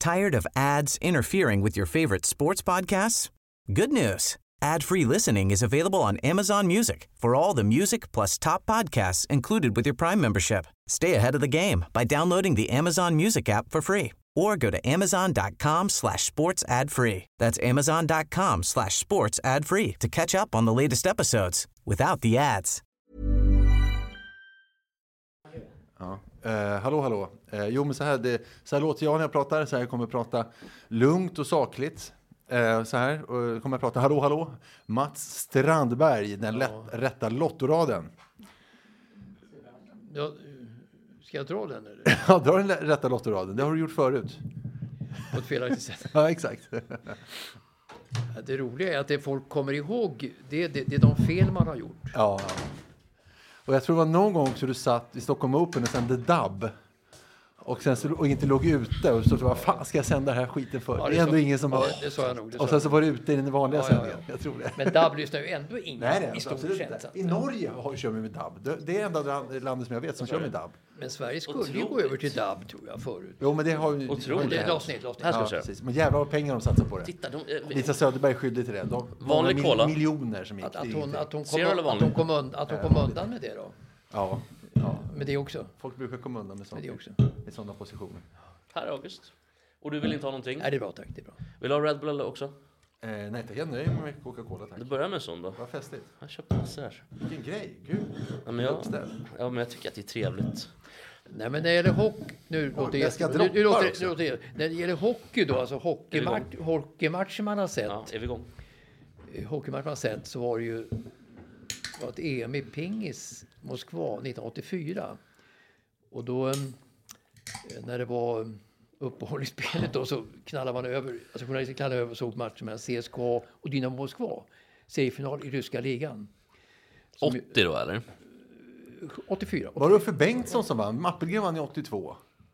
Tired of ads interfering with your favorite sports podcasts? Good news. Ad-free listening is available on Amazon Music for all the music plus top podcasts included with your Prime membership. Stay ahead of the game by downloading the Amazon Music app for free or go to amazon.com/sports ad free. That's amazon.com/sports ad free to catch up on the latest episodes without the ads. Ja. Hallå. Jo, men så här låter jag när jag pratar. Så här jag kommer prata lugnt och sakligt. Så här och kommer jag prata hallå. Mats Strandberg, den rätta lottoraden. Ja, ska jag dra den eller? Ja, dra den rätta lottoraden. Det har du gjort förut. På ett felaktigt sätt. Ja, exakt. Det roliga är att det folk kommer ihåg, det är de fel man har gjort. Ja. Och jag tror det var någon gång så du satt i Stockholm Open och sände dubb. Och sen och inte låg ute och så vad fan ska jag sända den här skiten för? Ja, det är ändå ingen som har. Det sa jag nog. Och sen så var det ute i den vanliga sändningen. Jag tror det. Men dubb lyssnar ju ändå ingen. Nej, i stort sett. I Norge kör vi med dubb. Det är enda landet som jag vet som kör med dubb. Men Sverige skulle ju gå över till dubb tror jag förut. Jo, men det har ju otroligt. Det lades ner. Ja, precis. Men jävlar vad pengar de satsar på det. Titta, Lisa Söderberg är skyldig till det. Vanlig cola. Miljoner som gick. Att hon kom undan med det då. Ja. Med det också. Folk brukar komma undan med sånt. Med det också. I sådana positioner. Här är August. Och du vill inte ha någonting? Nej, det är bra, tack. Det är bra. Vill du ha Red Bull eller också? Nej, tack. Jag nöjer mig med Coca-Cola, tack. Du börjar med en sån då. Vad festligt. Jag köpte massor här. Vilken grej. Gud. Ja, men jag tycker att det är trevligt. Nej, men när det gäller hockey... När det gäller hockey då, alltså hockeymatcher man har sett. Ja, är vi igång? Hockeymatcher man har sett så var det ju ett EM i pingis Moskva 1984. Och då när det var uppehåll i spelet då så knallade man över, alltså journalisten knallade över och såg matchen mellan CSKA och Dynamo Moskva. Seriefinal i ryska ligan. 80 då eller? 84. Var det Uffe Bengtsson som vann? Appelgren vann i 82.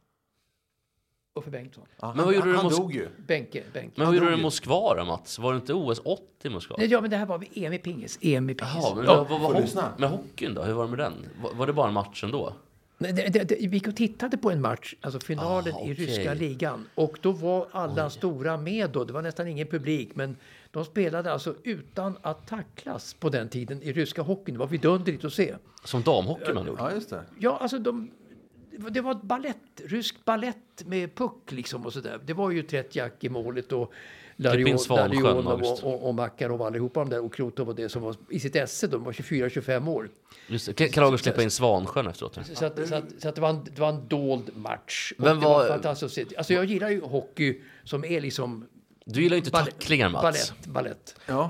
Uffe Bengtsson. Ja, men vad gjorde han dog ju. Benke. Men vad gjorde du i Moskva då, Mats? Var det inte OS 80 i Moskva? Nej, ja, men det här var vid EM i pingis. Jaha, men vad var med hockeyn då? Hur var det med den? Var det bara en match ändå? Vi gick och tittade på en match, alltså finalen i ryska ligan. Och då var alla stora med då. Det var nästan ingen publik, men de spelade alltså utan att tacklas på den tiden i ryska hockeyn. Det var vidunderligt att se. Som damhockey man gjorde? Ja, just det. Ja, alltså det var rysk ballett med puck liksom och sådär. Det var ju Tretjak i målet och Larion och Makarov och allihopa de där och Krotov och det som var i sitt esse, de var 24-25 år. Just det. Kan August släppa in Svansjön efteråt? Så att det var en dold match. Men det var fantastiskt. Alltså jag gillar ju hockey som är liksom... Du gillar ju inte tacklingar, Mats. Ballett. Ja,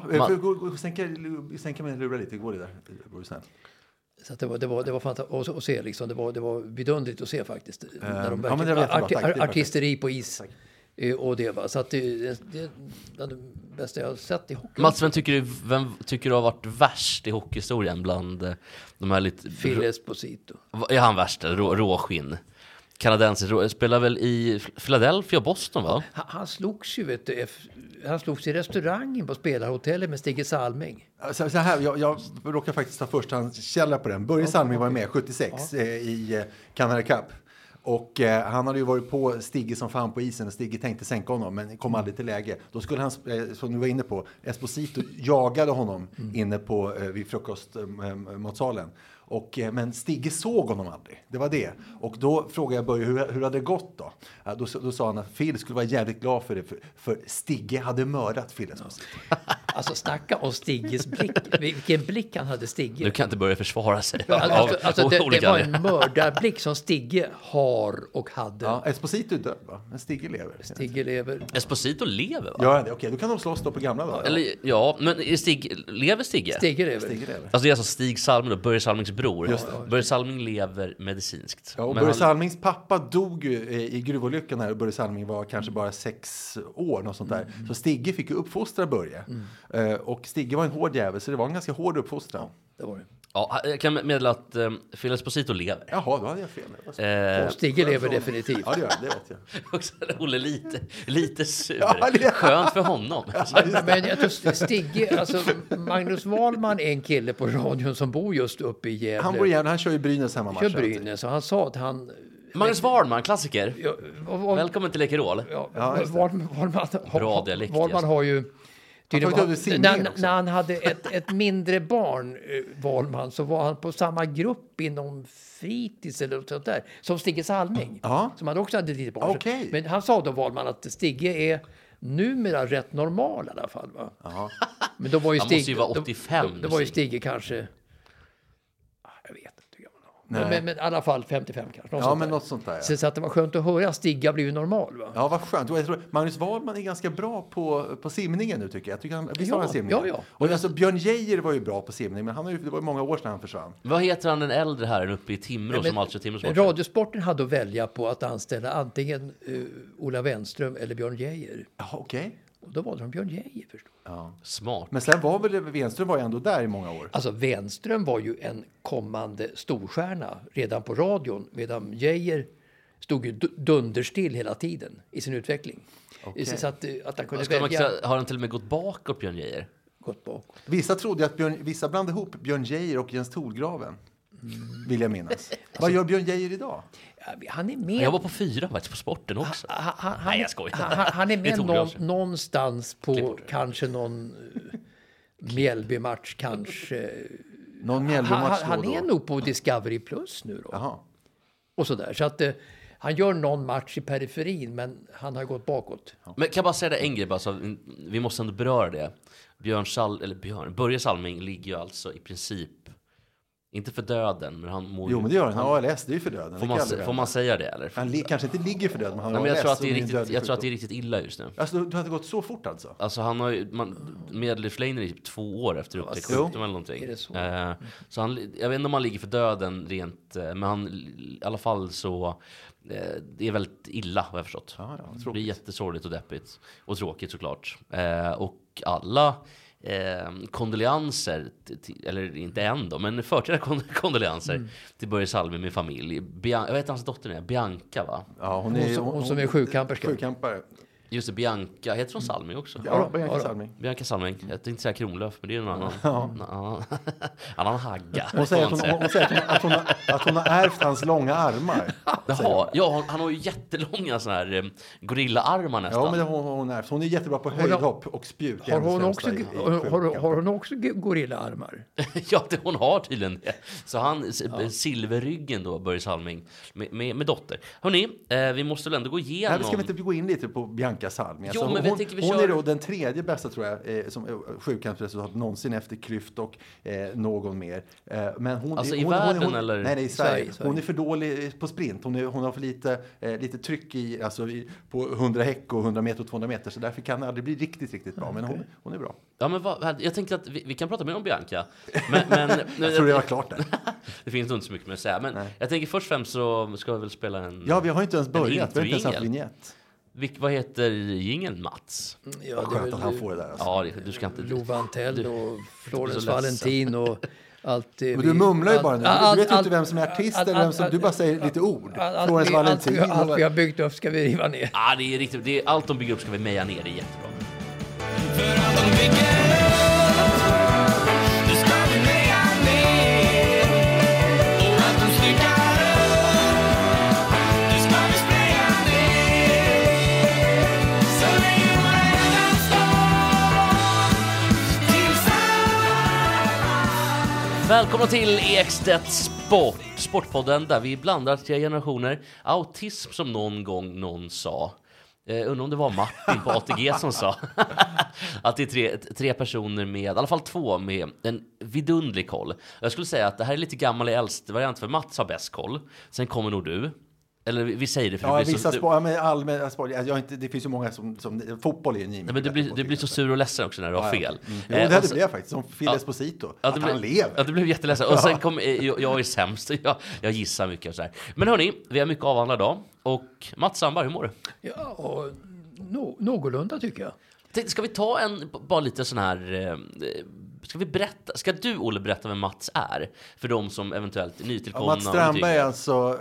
sänka mig lura lite. Går det där? Går det snällt? Så att det var fantastiskt att se liksom. Det var vidunderligt att se faktiskt. När de artisteri på is. Tack. Och det var så att det är det bästa jag har sett i hockey. Mats, vem tycker du har varit värst i hockeyhistorien bland de här lite... Phil Esposito. Är han värst? Råskinn. Kanadensisk. Spelar väl i Philadelphia och Boston, va? Han slogs ju, vet du. Han slogs i restaurangen på spelarhotellet med Stigge Salming. Så här, jag råkar faktiskt ta förstahandskälla på den. Börje Salming var med 76 i Canada Cup. Och han hade ju varit på Stigge som fan på isen och Stigge tänkte sänka honom men kom aldrig till läge. Då skulle han, som du var inne på, Esposito jagade honom inne på vid frukostmatsalen. Men Stigge såg honom aldrig. Det var det. Och då frågade jag Börje, hur hade det gått då? Då sa han att Phil skulle vara jävligt glad för det. För Stigge hade mördat Phil Esposito. Alltså snacka om Stigges blick. Vilken blick han hade, Stigge. Du kan inte börja försvara sig. Det var en mördarblick som Stigge har och hade. Ja, Esposito är död, va? Men Stigge lever. Esposito lever, va? Ja, okej. Då kan de slåss då på gamla dagar. Men lever Stigge? Stigge lever. Alltså det är alltså Stig Salming då, Börje Salmings bror. Börje Salming lever medicinskt. Ja, och Börje Salmings pappa dog ju i gruvolyckan här och Börje Salming var kanske bara 6 år, något sånt där. Så Stigge fick ju uppfostra Börje. Och Stigge var en hård jävel, så det var en ganska hård uppfostran. Det var det. Ja, jag kan meddela att Phil Esposito lever. Jaha, då hade jag fel. Och Stigge lever definitivt. Ja, det vet jag. Också Olle lite sur. Ja, skönt för honom. Men jag tror Stigge, alltså Magnus Wahlman är en kille på radion som bor just uppe i Gävle. Han bor i Gävle, han kör ju Brynäs hemmamatcher. Kör Brynäs, och han sa att Magnus Wahlman, klassiker. Ja, Välkommen till Läkerol. Wahlman har ju... När han hade ett mindre barn, Wahlman, så var han på samma grupp inom fritids eller något sånt där, som Stigge Salming, som han också hade ett litet barn. Okay. Men han sa då, Wahlman, att Stigge är numera rätt normal i alla fall. Va? Men då var ju han måste ju vara 85. Då var ju Stigge kanske... Jag vet inte. Men i alla fall 55 kanske. Något sånt där. Så att det var skönt att höra. Stigga blev ju normal, va? Ja, vad skönt. Jag tror Magnus Wahlman är ganska bra på simningen nu, tycker jag. Visst har han simningen? Ja. Och alltså, Björn Geijer var ju bra på simning, men det var ju många år sedan han försvann. Vad heter han den äldre här uppe i Timrå som alltså Timrå? Radiosporten hade att välja på att anställa antingen Ola Wenström eller Björn Geijer. Ja, okej. Och då valde de Björn Geijer, förstår du. Ja. Smart. Men sen var väl Wenström var ju ändå där i många år. Alltså Wenström var ju en kommande storstjärna redan på radion, medan Geijer stod ju dunderstill hela tiden i sin utveckling. Okay. Så att han kunde välja... Har han till och med gått bakåt, Björn Geijer? Gått bakåt. Vissa trodde att vissa blandade ihop Björn Geijer och Jens Thorgraven. Vill jag minnas. Vad gör Björn Geijer idag? Han är med... Jag var på 4 faktiskt på sporten också. Nej, jag skojar. Han är med någonstans på kanske någon Mjällby-match kanske. Någon Mjällby-match han är nog på Discovery Plus nu då. Jaha. Och sådär. Så att han gör någon match i periferin, men han har gått bakåt. Men kan jag bara säga det en grej, alltså, vi måste ändå beröra det. Börje Salming ligger ju alltså i princip inte för döden, men han mår... Jo, men det gör han. ALS, det är ju för döden. Får man säga det, eller? Han kanske inte ligger för döden, men han har ALS. Jag tror att det är riktigt illa just nu. Alltså, du har inte gått så fort alltså? Alltså, han har ju... medellivslängden är typ 2 år efter upptäckt sjukdom eller någonting. Är det så? Så jag vet inte om han ligger för döden rent... Men han, i alla fall så... Det är väldigt illa, vad jag förstått. Det blir jättesorgligt och deppigt. Och tråkigt såklart. Och alla... kondoleanser eller inte än då, men förtida kondoleanser till Börje Salming med familj. Jag vet hans dotter är Bianca, va? Ja, hon som är sjukkamperska. Just det, Bianca. Heter hon Salming också? Ja, Bianca Salming. Bianca Salming. Jag tänkte inte säga Kronlöf, men det är en annan hagga. Hon säger att hon har ärvt hans långa armar. Ja, han har ju jättelånga såna här gorillaarmar nästan. Ja, men hon är jättebra på höjdhopp och spjut. Har hon också gorillaarmar? Ja, hon har tydligen det. Så han, silverryggen då, Börje Salming, med dotter. Hörrni, vi måste väl ändå gå igenom... Nej, ska vi inte gå in lite på Bianca Salming? Jo, alltså, men hon är då den 3:e bästa, tror jag, som sjukkampsresultat någonsin efter Klyft och någon mer. Men hon, alltså i världen eller? Nej, i Sverige. Hon är för dålig på sprint. Hon har för lite tryck på 100 häck och 100 meter och 200 meter. Så därför kan det aldrig bli riktigt bra. Men hon är bra. Ja, men jag tänkte att vi kan prata mer om Bianca. Men jag tror det var klart där. Det finns nog inte så mycket mer att säga. Men jag tänker först och främst så ska vi väl spela en... Ja, vi har inte ens börjat. Vi har inte ens haft vignett. Vad heter jingeln, Mats? Ja, vad skönt att han får det där. Alltså. Ja, du ska inte... Lovantell och Florence Valentin och allt det. Men du mumlar ju bara nu. Du vet ju inte vem som är artist eller vem som... Du bara säger lite ord. Florence Valentin. Allt vi har byggt upp ska vi riva ner. Ja, det är riktigt. Allt de bygger upp ska vi meja ner. Det är jättebra. För allt de bygger Välkomna till Ekstedt Sportpodden där vi blandar 3 generationer. Autism som någon gång någon sa. Undrar om det var Martin på ATG som sa att det är 3 personer med, i alla fall 2 med en vidundlig koll. Jag skulle säga att det här är lite gammal i äldst variant, för Mats har bäst koll. Sen kommer nog du. Eller vi säger det för ja, det blir vissa så... sport, men allmän sport. Det finns ju många som fotboll är ju ny. Men du blir så sur och ledsen också när du har fel. Jo, det blev jag faktiskt. Som Phil Esposito. Att han lever. Ja, det blev jätteledsen. Och sen kom jag är sämst. Jag gissar mycket och så här. Men hörni, vi har mycket avhandlat idag. Och Mats Sandberg, hur mår du? Ja, och någorlunda tycker jag. Ska vi ta bara lite sån här... Ska du, Olle, berätta vem Mats är? För de som eventuellt är nytillkomna. Mats Strandberg är alltså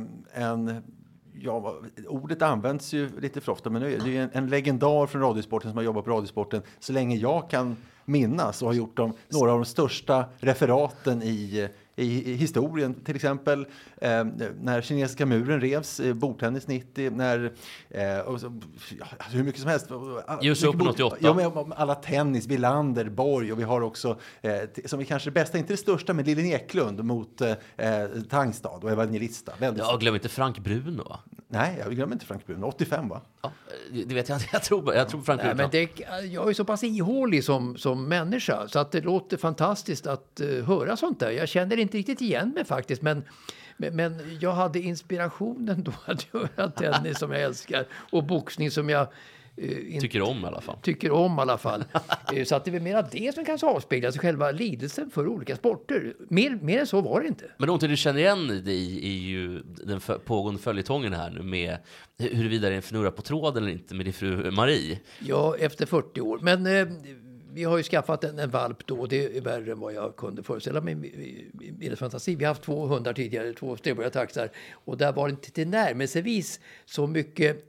ordet används ju lite för ofta, men nu är det ju en legendar från Radiosporten som har jobbat på Radiosporten så länge jag kan minnas och har gjort några av de största referaten i i historien. Till exempel när kinesiska muren revs, bordtennis 90, när hur mycket som helst. Just upp 88. Ja, med alla tennis, Wilander, Borg, och vi har också som är kanske det bästa, inte det största, men Lillen Eklund mot Tangstad och Evangelista. Ja, glöm inte Frank Bruno, va? Nej, jag glömmer inte Frank Bruno. 85, va? Ja, det vet jag inte. Jag tror Frank Bruno. Men jag är så pass ihålig som människa så att det låter fantastiskt att höra sånt där. Jag känner inte riktigt igen mig faktiskt, men jag hade inspirationen då att göra tennis som jag älskar och boxning som jag tycker om i alla fall. Så att det är mera det som kanske avspeglas i själva lidelsen för olika sporter. Mer än så var det inte. Men någonting du känner igen dig i ju den pågående följetongen här nu med huruvida det är en fnurra på tråd eller inte med din fru Marie. Ja, efter 40 år. Men vi har ju skaffat en valp då, och det är värre än vad jag kunde föreställa mig i det fantasi. Vi har haft 2 hundar tidigare, 2 stävborgartaxar, och där var det inte till närmelsevis så mycket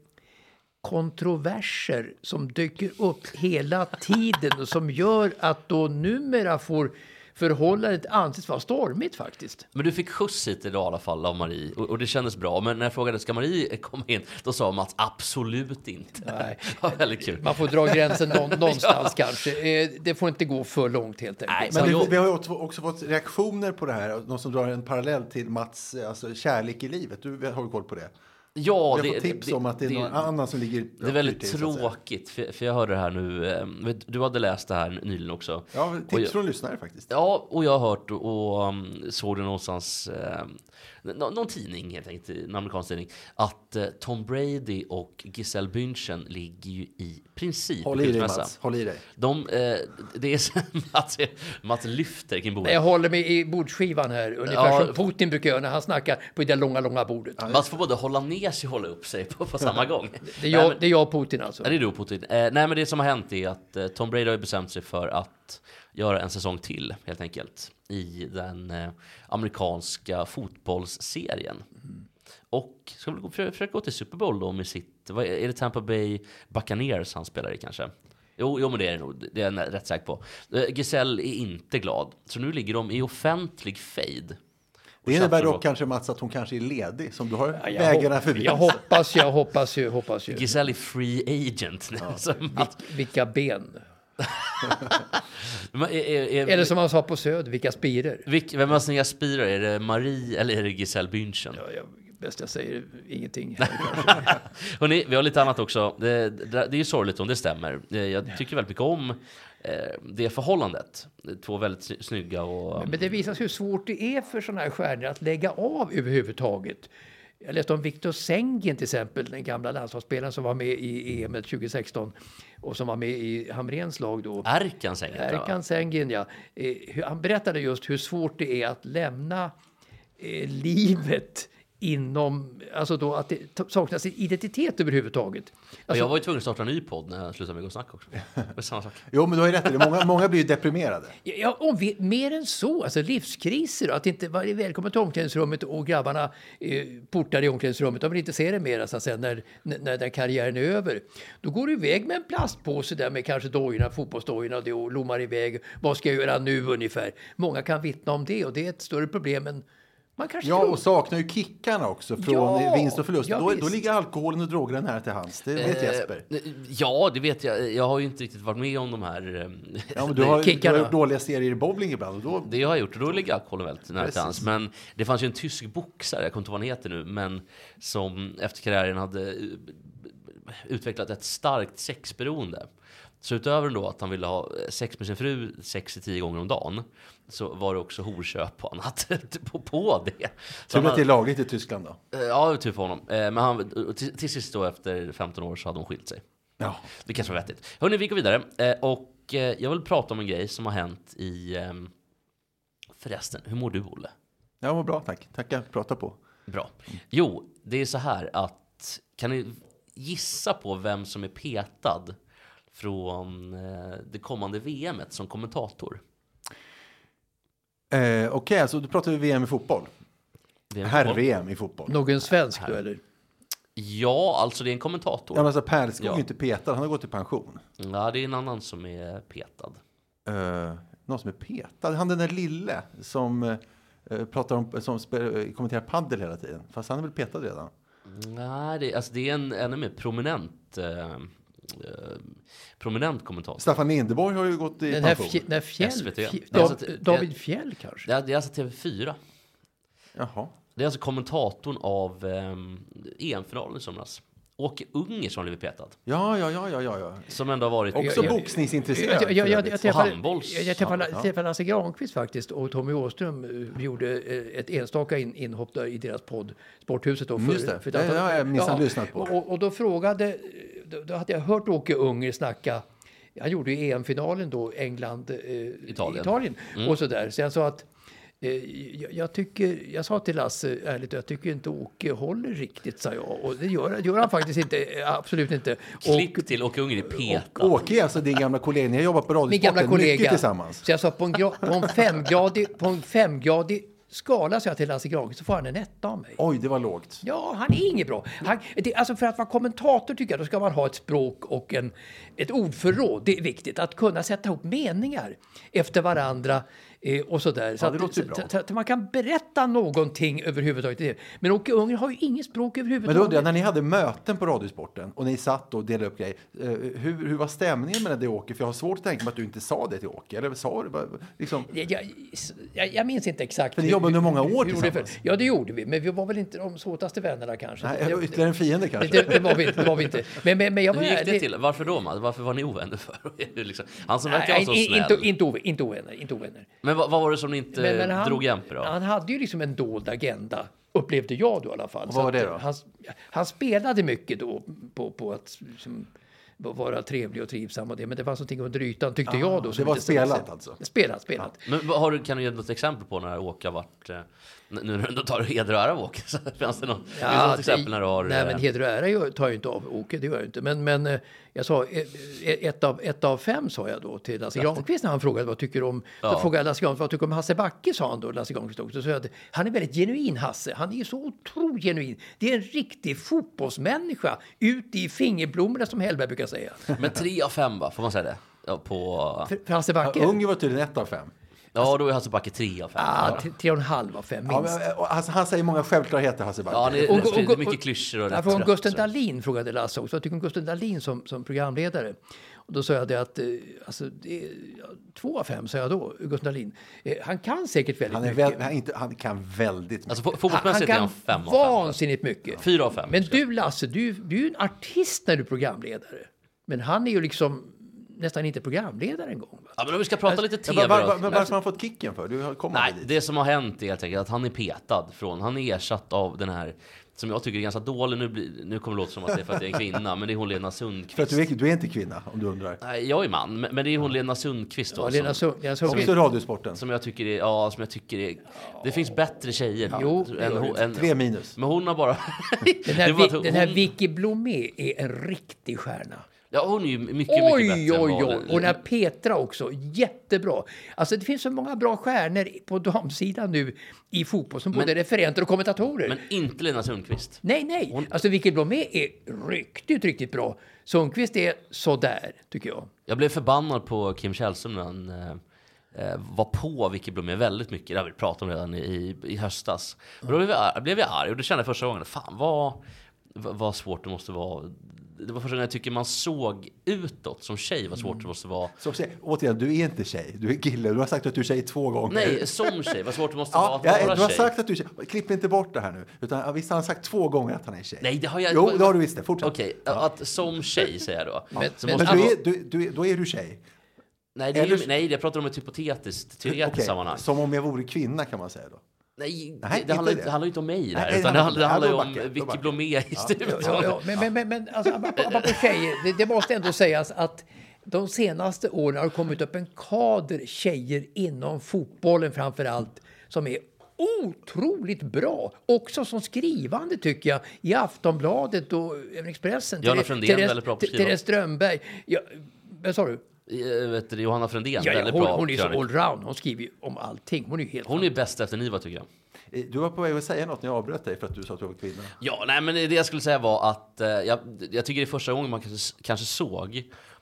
kontroverser som dyker upp hela tiden och som gör att då numera får förhållandet anses vara stormigt faktiskt. Men du fick skjuts hit idag i alla fall av Marie och det kändes bra. Men när jag frågade, ska Marie komma in? Då sa Mats, absolut inte. Nej. Det var väldigt kul. Man får dra gränsen någonstans kanske. Det får inte gå för långt helt enkelt. Nej, men vi har ju också fått reaktioner på det här. Någon som drar en parallell till Mats kärlek i livet. Du har ju koll på det. Ja, vi har fått tips om att det är någon annan som ligger... Det är väldigt tråkigt, för jag hörde det här nu. Du hade läst det här nyligen också. Ja, tips från lyssnare faktiskt. Ja, och jag har hört och såg det någonstans... någon tidning, helt enkelt, en amerikansk tidning, att Tom Brady och Giselle Bündchen ligger ju i princip... Håll i dig, Mats. Håll i dig. Det är så Mats lyfter kring bordet. Jag håller mig i bordsskivan här, ungefär som Putin brukar göra när han snackar på det långa bordet. Mats får både hålla ner sig och hålla upp sig på samma gång. Det är jag och Putin alltså. Det är du och Putin. Nej, men det som har hänt är att Tom Brady har bestämt sig för att göra en säsong till, helt enkelt, i den amerikanska fotbollsserien. Och ska vi försöka gå till Super Bowl då med sitt... Är det Tampa Bay Buccaneers han spelar i kanske? Jo, men det är det nog. Det är jag rätt säker på. Giselle är inte glad. Så nu ligger de i offentlig fade. Det innebär dock kanske, Mats, att hon kanske är ledig, som du har vägarna förbi. Jag hoppas ju. Giselle är free agent. Ja. Vilka ben. Eller som man sa på Söder, vilka spirer. Vem har snygga spirer? Är det Marie eller är det Giselle Bündchen? Ja, bäst jag säger ingenting. Hörrni, vi har lite annat också. Det är ju sorgligt om det stämmer. Jag tycker väldigt mycket om det förhållandet. 2 väldigt snygga och... Men det visar hur svårt det är för sådana här stjärnor att lägga av överhuvudtaget. Jag läste om Victor Sengen till exempel, den gamla landslagsspelaren som var med i EM 2016 och som var med i Hamrens lag då. Erkan Sengen, ja. Han berättade just hur svårt det är att lämna livet inom, alltså då att det saknas identitet överhuvudtaget. Alltså, jag var ju tvungen att starta en ny podd när jag slutade med Gå och Snack också. Det är samma sak. Jo, men du har ju rätt i det. Många blir ju deprimerade. Ja, och mer än så. Alltså livskriser. Att inte vara välkommen till omklädningsrummet och grabbarna portar i omklädningsrummet. De vill inte se det mer så att säga, när karriären är över. Då går du iväg med en plastpåse där med kanske fotbollsdojorna och lommar iväg. Vad ska jag göra nu ungefär? Många kan vittna om det och det är ett större problem än man kanske tror. Och saknar ju kickarna också från vinst och förlust. Då ligger alkoholen och drogerna nära till hands. Det vet Jesper. Ja, det vet jag. Jag har ju inte riktigt varit med om de här men du har gjort dåliga serier i bowling ibland. Och det jag har gjort, och då ligger alkoholen väldigt nära till hands. Men det fanns ju en tysk boxare, jag kommer inte ihåg vad han heter nu, men som efter karriären hade utvecklat ett starkt sexberoende. Så utöver då att han ville ha sex med sin fru 6-10 gånger om dagen, så var det också horköp och annat på det. Så det är lagligt i Tyskland då? Ja, typ för honom. Men han, till sist då efter 15 år så hade de skilt sig. Ja. Det kanske var vettigt. Hörrni, vi går vidare. Och jag vill prata om en grej som har hänt i... Förresten, hur mår du, Olle? Ja, bra, tack. Tackar, prata på. Bra. Jo, det är så här att... Kan ni gissa på vem som är petad från det kommande VMet som kommentator? Okej, alltså då pratar vi VM i fotboll. Herr-VM i fotboll. Någon svensk då, eller? Ja, alltså det är en kommentator. Ja, men alltså Pärlskog är inte petad, han har gått i pension. Ja, det är en annan som är petad. Någon som är petad? Han den där lille som pratar om som kommenterar paddel hela tiden. Fast han är väl petad redan? Nej, det är en ännu mer prominent kommentator. Staffan Lindeborg har ju gått i pension. David Fjäll kanske? Det är alltså TV4. Jaha. Det är alltså kommentatorn av EM-finalen i somras. Åke Unger som har blivit petad. Ja. Som ändå har varit... Också boxningsintresserad. Jag träffade Lasse Granqvist faktiskt, och Tommy Åström gjorde ett enstaka inhopp där i deras podd Sporthuset. Då Just det, det har jag minsann lyssnat på. Och då då hade jag hört Åke Unger snacka. Han gjorde ju EM-finalen då, England-Italien. Och sådär. Så jag sa att jag sa till Lasse ärligt, jag tycker inte Åke håller riktigt, sa jag. Och det gör han faktiskt inte, absolut inte. Klipp till Åke Unger i petad. Åke är alltså din gamla kollega, ni har jobbat på Radiosporten mycket tillsammans. Så jag sa på en femgradig skala, så jag till Lasse Granqvist, så får han en 1 av mig. Oj, det var lågt. Ja, han är inget bra. Alltså för att vara kommentator tycker jag, då ska man ha ett språk och ett ordförråd. Det är viktigt att kunna sätta ihop meningar efter varandra och sådär. Så det låter bra. Så att man kan berätta någonting överhuvudtaget. Men Åke Unger har ju inget språk överhuvudtaget. Men då undrar jag, när ni hade möten på Radiosporten och ni satt och delade upp grejer, hur var stämningen med det Åke? För jag har svårt att tänka mig att du inte sa det till Åke. Eller sa du bara, liksom... Jag minns inte exakt. För ni jobbade under många år tillsammans. Ja, det gjorde vi. Men vi var väl inte de såtaste vännerna kanske. Nej, ytterligare en fiende kanske. Det var vi inte. Men jag var hur gick det till? Varför då, man? Varför var ni ovänner för? Liksom, han som verkar vara så snäll. Inte ovänner. Men vad var det som ni inte drog jämper av? Han hade ju liksom en dold agenda, upplevde jag då i alla fall. Och vad var det då? Han spelade mycket då på att liksom vara trevlig och trivsam och det, men det var någonting under ytan tyckte jag då. Det var spelat alltså? Spelat. Ja. Men kan du ge något exempel på när Åke har varit... Nu när du tar heder och ära av Åke, så finns det något exempel när du har... Nej, men heder och ära tar ju inte av Åke, det gör jag inte. Men jag sa, 1 av 5 sa jag då till Lasse Granqvist när han frågade vad tycker om... Då frågade Lasse Granqvist vad tycker om Hasse Backe, sa han då, Lasse Granqvist också. Så jag, han är väldigt genuin, Hasse. Han är ju så otroligt genuin. Det är en riktig fotbollsmänniska ut i fingerblommorna, som Hellberg brukar säga. Men 3 av 5, va? Får man säga det? Ja, för Hasse Backe? Ja, Unger var tydligen 1 av 5. Ja, då är Hasse Backe 3 av 5. 3,5 av 5 minst. Ja, han säger många självklarheter, Hasse Backe. Ja, det är mycket klyschor och rätt. Från Gusten Dahlin frågade Lasse också. Jag tycker om Gusten Dahlin som programledare. Och då sa jag det att 2 av 5, sa jag då, Gusten Dahlin. Han kan säkert väldigt mycket. Han kan väldigt mycket. Alltså, fotbollsmässigt är han 5 av 5. Vansinnigt mycket. 4 av 5. Men du, Lasse, du är ju en artist när du är programledare. Men han är ju liksom nästan inte programledare en gång. Va? Ja, men om vi ska prata lite TV. Men varför har han fått kicken för? Nej, det som har hänt är helt enkelt att han är petad han är ersatt av den här, som jag tycker är ganska dålig. Nu kommer det låta som att det är för att jag är en kvinna, men det är hon Lena Sundqvist. För att du är inte kvinna, om du undrar. Nej, jag är man, men det är hon Lena Sundqvist då. Ja, Lena Sundqvist. Också Radiosporten. Som jag tycker är, det finns bättre tjejer. Jo, 3 minus. Men hon har bara... den här Vicky Blomé är en riktig stjärna. Ja, hon är ju mycket bättre. Och den här Petra också, jättebra. Alltså det finns så många bra stjärnor på damsidan nu i fotboll, som både referenter och kommentatorer. Men inte Lena Sundqvist. Nej. Alltså Vicky Blomé är riktigt bra. Sundqvist är sådär, tycker jag. Jag blev förbannad på Kim Källström när han var på Vicky Blomé väldigt mycket. Det har vi pratat om redan i höstas. Och då blev jag arg, och det kände jag första gången. Fan, vad svårt det måste vara. Det var första gången jag tycker man såg utåt som tjej vad svårt det måste vara. Så återigen, du är inte tjej, du är kille. Du har sagt att du är tjej 2 gånger. Nej, som tjej, vad svårt det måste vara att vara du har tjej. sagt att du är tjej. Klipp inte bort det här nu. Utan visst har han sagt 2 gånger att han är tjej. Nej, det har jag... Jo, det har du visst det. Fortsätt. Okej, att som tjej säger jag då. Men då är du tjej. Nej, jag pratar om ett teoretiskt sammanhang. Som om jag vore kvinna, kan man säga då. Nej, det handlar ju inte om mig där, utan det handlar ju om Vicky Blomé i studion. Men alltså, apropå tjejer, det måste ändå sägas att de senaste åren har kommit upp en kader tjejer inom fotbollen framför allt, som är otroligt bra. Också som skrivande, tycker jag, i Aftonbladet och även Expressen. Johanna Frändén, väldigt bra på skriva. Therese Strömberg. Vad sa du? Johanna Frändén, väldigt bra. Hon är så allround. Hon skriver om allting. Hon är bäst efter Niva, tycker jag. Du var på väg att säga något när jag avbröt dig för att du sa att du var kvinna. Ja, nej, men det jag skulle säga var att jag tycker det är första gången man kanske såg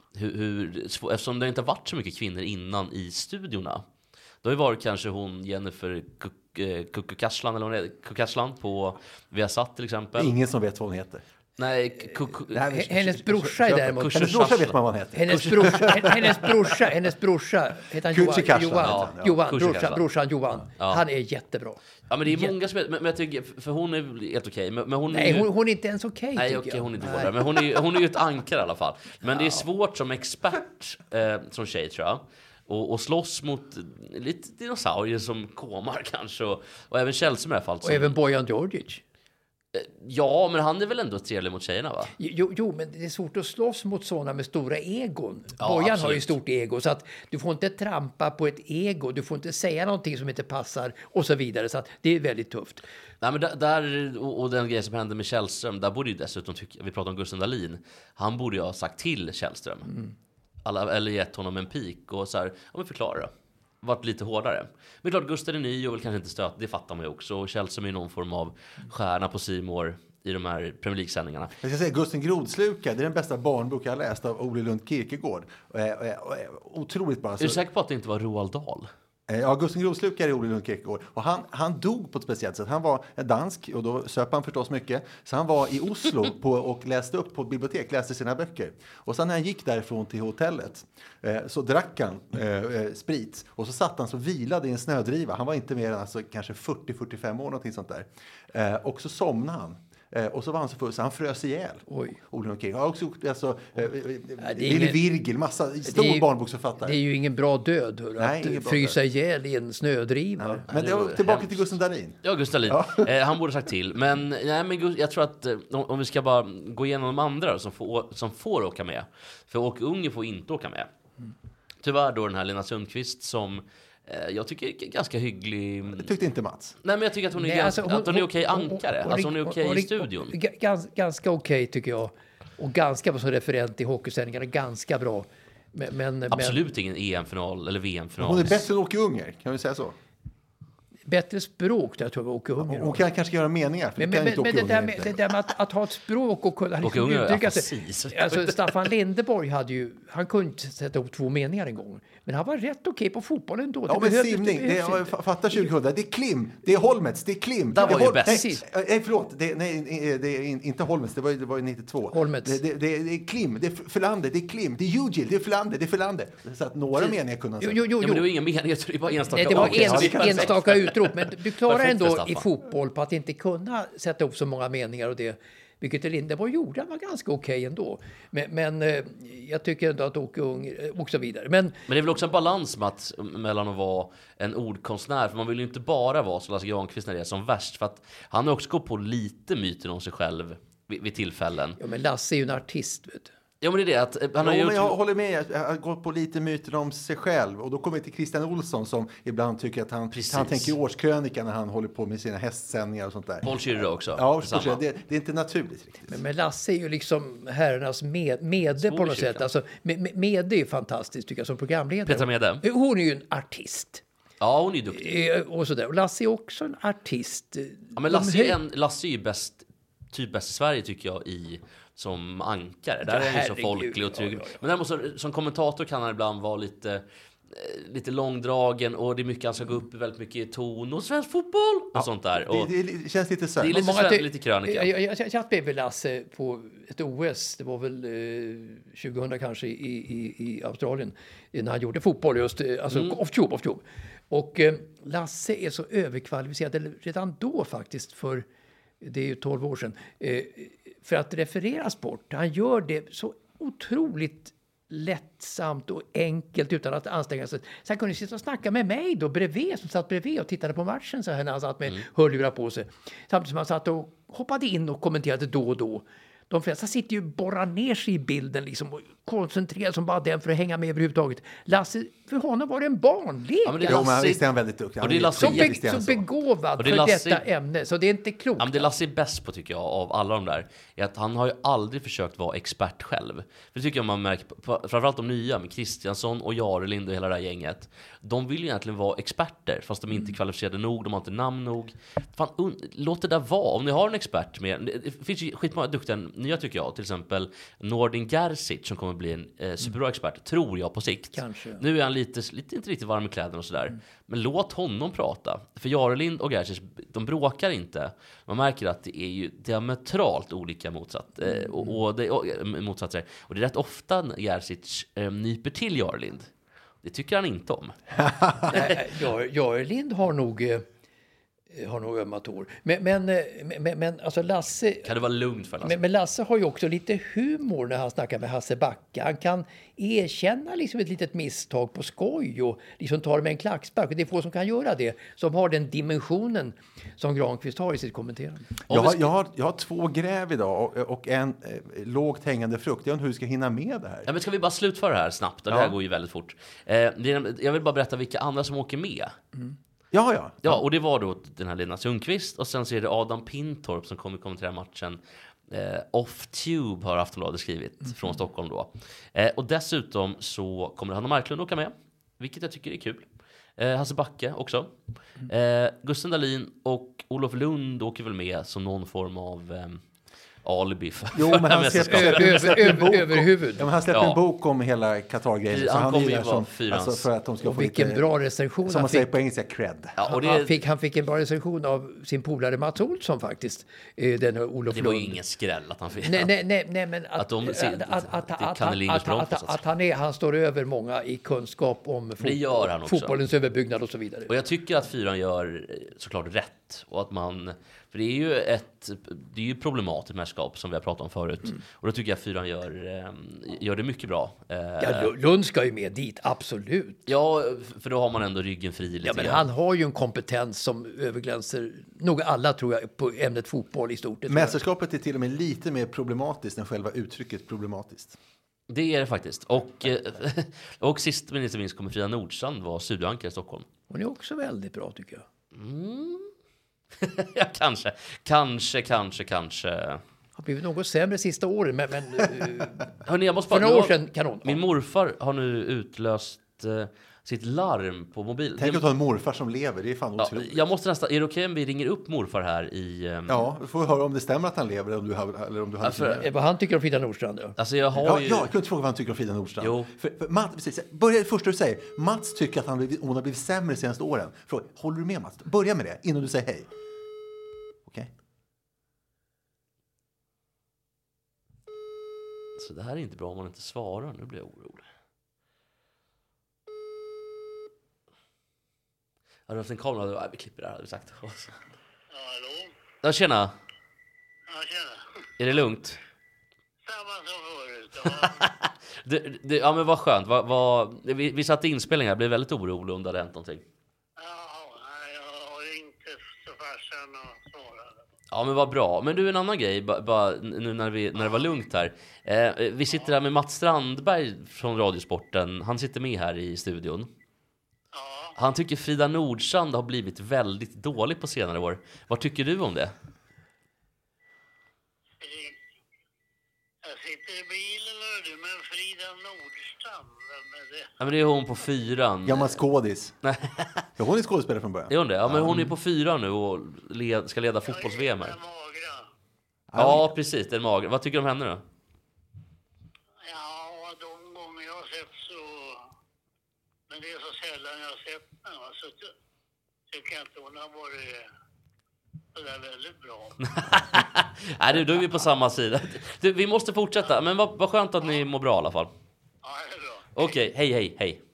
hur eftersom det inte har varit så mycket kvinnor innan i studiorna. Då har ju varit kanske hon Jennifer Kukaslan eller vad det är, Kukaslan på Viasat till exempel. Ingen som vet vad hon heter. Nej, Hennes brorsa är däremot... Hennes brorsa vet man vad han heter. Hennes brorsa heter brorsan Johan. Ja. Han är jättebra. Ja, men det är många som men jag tycker, för hon är helt okej. Men hon Nej, är ju, hon är inte ens okej, nej, tycker okej, jag. hon är inte hårdare. Men hon är ju ett ankare i alla fall. Men det är svårt som expert som tjej, tror jag. Och slåss mot lite dinosaurier som Komar kanske. Och även Källström i alla fall. Och även Bojan Djordjic. Ja, men han är väl ändå trevlig mot tjejerna, va? Jo, men det är svårt att slåss mot sådana med stora egon. Ja, Bojan har absolut. ju stort ego, så att du får inte trampa på ett ego. Du får inte säga någonting som inte passar och så vidare. Så att det är väldigt tufft. Nej, men där och den grejen som hände med Källström, där borde ju dessutom, vi pratar om Gusten Dahlin, han borde ju ha sagt till Källström. Eller gett honom en pik och så här, ja, men förklara det. Varit lite hårdare. Men klart, Gusten är ny och väl kanske inte stöt, det fattar man ju också. Och Källström är någon form av stjärna på C More i de här Premier League-sändningarna. Jag ska säga, Gusten Grodsluka, det är den bästa barnbok jag har läst av Ole Lund Kierkegaard. Otroligt bra. Är du säker på att det inte var Roald Dahl? Ja, Gusten Grodsluka är Ole Lund Kierkegaard. Och han dog på ett speciellt sätt. Han var dansk och då söp han förstås mycket. Så han var i Oslo och läste upp på ett bibliotek, läste sina böcker. Och sen när han gick därifrån till hotellet så drack han sprit. Och så satt han så vilade i en snödriva. Han var inte mer än alltså, kanske 40-45 år, någonting sånt där. Och så somnade han. Och så var han så full så han frös ihjäl. Oj. Ole King. Jag har också gjort alltså, ingen, Virgil, massa stor barnboksförfattare. Det är ju ingen bra död, Nej, att frysa ihjäl i en snödriva. Nej. Men det var tillbaka till Gusten Dahlin. Ja, Gusten Dahlin. Han borde sagt till. Men jag tror att om vi ska bara gå igenom de andra som får åka med. För Åke Unge får inte åka med. Tyvärr då den här Lena Sundqvist som jag tycker är ganska hygglig. Det tyckte inte Mats. Nej, men jag tycker att hon är att hon är okej ankare. Alltså hon är okej i studion. Ganska okej tycker jag. Och ganska bra som referent i hockeysändningarna. Ganska bra. Men absolut ingen EM-final eller VM-final. Hon är bättre än Åke Unger, kan vi säga så? Bättre språk, där tror jag Åke Unger. Hon kan kanske göra meningar. Men det där med att ha ett språk och kunna liksom uttrycka sig. Alltså, Staffan Lindeborg han kunde inte sätta ihop 2 meningar en gång. Men han var rätt okej på fotboll ändå. Ja, men simning, jag fattar 2000. Det är Klim, det är Holmets, det är Klim. Där var ju bäst. Nej, förlåt. Det är inte Holmets, det var ju 92. Holmets. Det är Klim, det är Förlander, det är Klim, det är Ugil, det är Förlander. Så att några meningar kunde han säga. Jo. Ja, men det var inga meningar, det var enstaka. Nej, det var enstaka utrop. Men du klarar Perfekt ändå i fotboll på att inte kunna sätta upp så många meningar och det. Vilket Lindeborg gjorde, han var ganska okej ändå. Men jag tycker ändå att Åke Ung och så vidare. Men det är väl också en balans mellan att vara en ordkonstnär. För man vill ju inte bara vara så Lasse Granqvist när det är som värst. För att han har också gått på lite myten om sig själv vid tillfällen. Ja, men Lasse är ju en artist, vet du. Ja, men det är det att han har men jag håller med. Jag har gått på lite myter om sig själv. Och då kommer vi till Christian Olsson som ibland tycker att han tänker årskrönika när han håller på med sina hästsändningar och sånt där. Paul Schürrer också. Ja, det är inte naturligt riktigt. Men Lasse är ju liksom herrarnas mede på något sätt. Alltså, Mede är fantastiskt tycker jag som programledare. Petra Mede. Hon är ju en artist. Ja, hon är duktig. Och sådär. Och Lasse är också en artist. Ja, men Lasse är ju bäst i Sverige tycker jag som ankare. Där är han så folklig och trygg. Men däremot som kommentator kan han ibland vara lite långdragen och det är mycket han ska gå upp väldigt mycket i ton och svensk fotboll och sånt där. Och det känns lite så. Det är lite krönika. Jag satt med Lasse på ett OS, det var väl 2000 kanske i Australien när han gjorde fotboll just, alltså off-tube. Och Lasse är så överkvalificerad redan då faktiskt för det är ju 12 år sedan för att referera sport. Han gör det så otroligt lättsamt och enkelt utan att anstränga sig. Så han kunde sitta och snacka med mig då som satt bredvid och tittade på matchen så här när han satt med hörlurar på sig. Samtidigt som han satt och hoppade in och kommenterade då och då. De flesta sitter ju borrar ner sig i bilden liksom och koncentrerar som bara den för att hänga med överhuvudtaget. Lasse, för honom var det en barnlek. Ja, men visst är han väldigt duktig. Och det är Lasse, så begåvad för detta ämne. Så det är inte klokt. Ja, men det Lasse är bäst på tycker jag av alla de där är att han har ju aldrig försökt vara expert själv. För det tycker jag man märker framförallt de nya med Kristiansson och Jarelind och hela det här gänget. De vill ju egentligen vara experter fast de inte är kvalificerade nog, de har inte namn nog. Fan, låt det där vara. Om ni har en expert med, det finns ju skitmånga duktiga nya tycker jag. Till exempel Nordin Gerzic som kommer kommer bli en superbra expert, tror jag på sikt. Kanske. Nu är han inte riktigt varm i kläderna och sådär. Men låt honom prata. För Jarelind och Gerzic, de bråkar inte. Man märker att det är ju diametralt olika motsatser. Och det är rätt ofta Gerzic nyper till Jarelind. Det tycker han inte om. Jarelind har nog ömma tår. Men alltså Lasse... Kan det vara lugnt för Lasse? Men Lasse har ju också lite humor när han snackar med Hasse Backa. Han kan erkänna liksom ett litet misstag på skoj och liksom ta det med en klackspark. Det är få som kan göra det, som har den dimensionen som Granqvist har i sitt kommenterande. Jag har 2 gräv idag och en lågt hängande frukt. Jag undrar hur vi ska hinna med det här. Ja, men ska vi bara slutföra det här snabbt? Det här går ju väldigt fort. Jag vill bara berätta vilka andra som åker med. Ja, och det var då den här Lena Sundqvist och sen så är det Adam Pintorp som kommer kommentera matchen. Off-Tube har Aftonbladet skrivit från Stockholm då. Och dessutom så kommer Hanna Marklund åka med, vilket jag tycker är kul. Hasse Backe också. Gusten Dahlin och Olof Lund åker väl med som någon form av alibi för men han släpper överhuvud. Ja, men han släpper en bok om hela Qatar-grejen. Han kommer ju vara fyrans. För att de ska och få vilken lite, bra recension som man säger på engelska, cred. Ja, och han fick en bra recension av sin polare Mats Olsson faktiskt. Den Olof det var ju Lund. ingen skräll att han fick. Nej, men han står över många i kunskap om fotbollens överbyggnad och så vidare. Och jag tycker att fyran gör såklart rätt och att man, för det är ju problematiskt mästerskap som vi har pratat om förut. Och då tycker jag att fyran gör det mycket bra. Lund ska ju med dit, absolut. Ja, för då har man ändå ryggen fri lite. Ja, men han har ju en kompetens som överglänser nog alla, tror jag, på ämnet fotboll i stort. Mästerskapet är till och med lite mer problematiskt än själva uttrycket problematiskt. Det är det faktiskt. Och sist men inte minst kommer Frida Nordstrand vara studioankare i Stockholm. Hon är också väldigt bra, tycker jag. Ja, kanske. Har blivit något sämre sista åren, men hörrni, jag måste för några år sedan kanon. Min morfar har nu utlöst sitt larm på mobilen. Tänk att ha en morfar som lever, det är fan otroligt. Jag måste nästan, är det okej om vi ringer upp morfar här i... Ja, vi får höra om det stämmer att han lever eller om du har... Vad han tycker om Frida Nordstrand. Alltså jag har ju... jag kunde inte fråga vad han tycker om Frida Nordstrand. Jo. För Mats, precis, börja det första du säger. Mats tycker att hon har blivit sämre de senaste åren. Fråga, håller du med Mats? Börja med det innan du säger hej. Okej. Så det här är inte bra om man inte svarar. Nu blir jag orolig. Har du haft en kamera? Vi klipper det här, hade vi sagt. Ja, hallå? Ja, tjena. Ja, tjena. Är det lugnt? Samma som förut. Ja, Ja, men vad skönt. Vi satte inspelningar. Jag blev väldigt orolig om det hade hänt någonting. jag har ringt till farsan och svarade. Ja, men vad bra. Men du, en annan grej, nu när det var lugnt här. Vi sitter här med Mats Strandberg från Radiosporten. Han sitter med här i studion. Ja, Han tycker Frida Nordstrand har blivit väldigt dålig på senare år. Vad tycker du om det? jag sitter i bilen och du, men Frida Nordstrand, vem är det? Ja, men det är hon på fyran. Gammal skådis. Nej. Ja, hon är skådespelare från början. Är hon det? Ja, men hon är på fyran nu och ska leda fotbolls-VM här. Den magra. Ja, precis. Den mager. Vad tycker du om henne då? Ja, de gånger jag har sett så... Men det är så sällan jag har sett henne. Så tycker jag inte hon har varit så där väldigt bra. Nej, då är vi på samma sida. Du, vi måste fortsätta. Men vad skönt att ni mår bra i alla fall. Ja, det är bra. Okej, hej.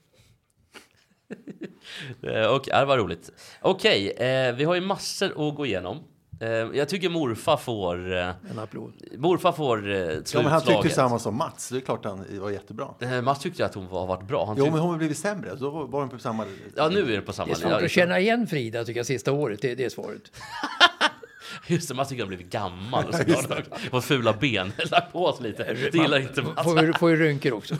Okej, det var roligt. Okej, vi har ju massor att gå igenom. Jag tycker morfar får... En applåd. Morfar får Ja, men han tyckte samma som Mats. Det är klart han var jättebra. Mats tyckte att hon har varit bra. Men hon har blivit sämre. Då var hon på samma... Ja, nu är det på samma. Det är svårt att känna igen Frida, tycker jag, sista året. Det är svaret. Just det, Mats tycker att han blivit gammal. Och fula ben. Lagt på oss lite. Det gillar inte Mats. Får ju rynker också.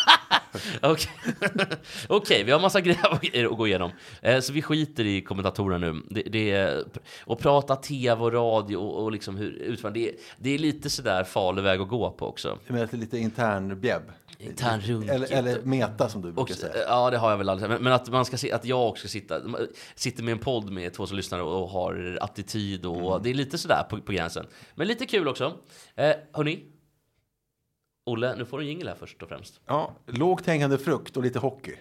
Okej, vi har massa grejer att gå igenom. Så vi skiter i kommentatorerna nu. Det är att prata tv och radio och liksom hur utför det är lite sådär farlig väg att gå på också. Men lite intern bjäbb. Intern runk. Eller meta som du brukar säga. Ja, det har jag väl aldrig. Men att man ska se att jag också sitter med en podd med 2 som lyssnar och har attityd och det är lite sådär på gränsen. Men lite kul också. Hörni. Olle, nu får du en jingle här först och främst. Ja, lågt hängande frukt och lite hockey.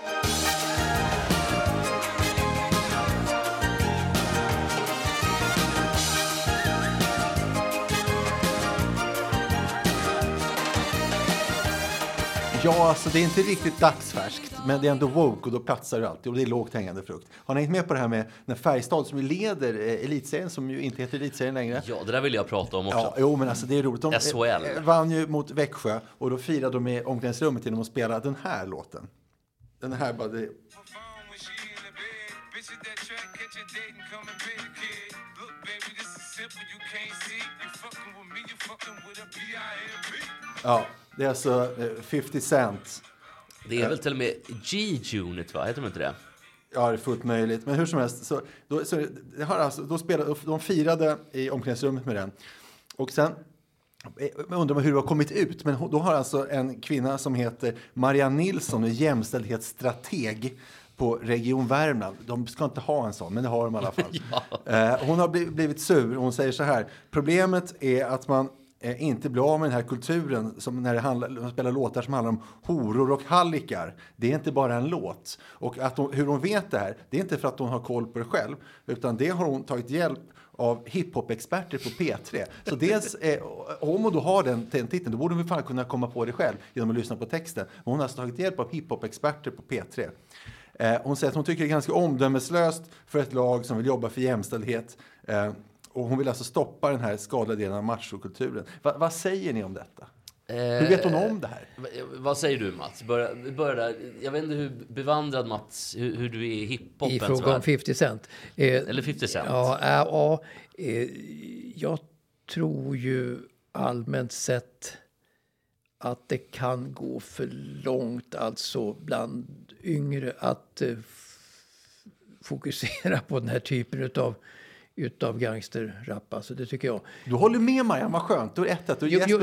Ja, alltså det är inte riktigt dagsfärskt, men det är ändå woke och då platsar det alltid och det är lågt hängande frukt. Har ni hängt med på det här med när Färjestad som leder elitserien, som ju inte heter elitserien längre? Ja, det där vill jag prata om också. Ja, jo, men alltså det är roligt. De SHL. Vann ju mot Växjö och då firade de i omklädningsrummet genom att spela den här låten. Den här bara... Det... Ja, det är alltså 50 Cent. Det är väl till och med G-Unit, va? Heter de inte det? Ja, det är fullt möjligt. Men hur som helst, då spelade, de firade i omklädningsrummet med den. Och sen undrar man hur det har kommit ut. Men då har alltså en kvinna som heter Marianne Nilsson, en jämställdhetsstrateg på Region Värmland. De ska inte ha en sån, men det har de i alla fall. Ja. Hon har blivit sur. Hon säger så här: problemet är att man inte blir av med den här kulturen som när de spelar låtar som handlar om horor och hallikar. Det är inte bara en låt. Och hur hon vet det här, det är inte för att hon har koll på det själv, utan det har hon tagit hjälp av hiphop-experter på P3. Så dels, om hon då har den titeln, då borde hon fan kunna komma på det själv genom att lyssna på texten. Men hon har alltså tagit hjälp av hiphop-experter på P3. Hon säger att hon tycker det är ganska omdömeslöst för ett lag som vill jobba för jämställdhet. Och hon vill alltså stoppa den här skadliga delen av machokulturen. Vad säger ni om detta? Hur vet hon om det här? Vad säger du, Mats? Börja där. Jag vet inte hur bevandrad, Mats, hur du är i hiphopen. I fråga om 50 Cent. Eller 50 Cent. Jag tror ju allmänt sett att det kan gå för långt, alltså bland yngre, att fokusera på den här typen utav gangsterrap, alltså det tycker jag. Du håller med, Marianne, vad skönt. Du är ett. Du jag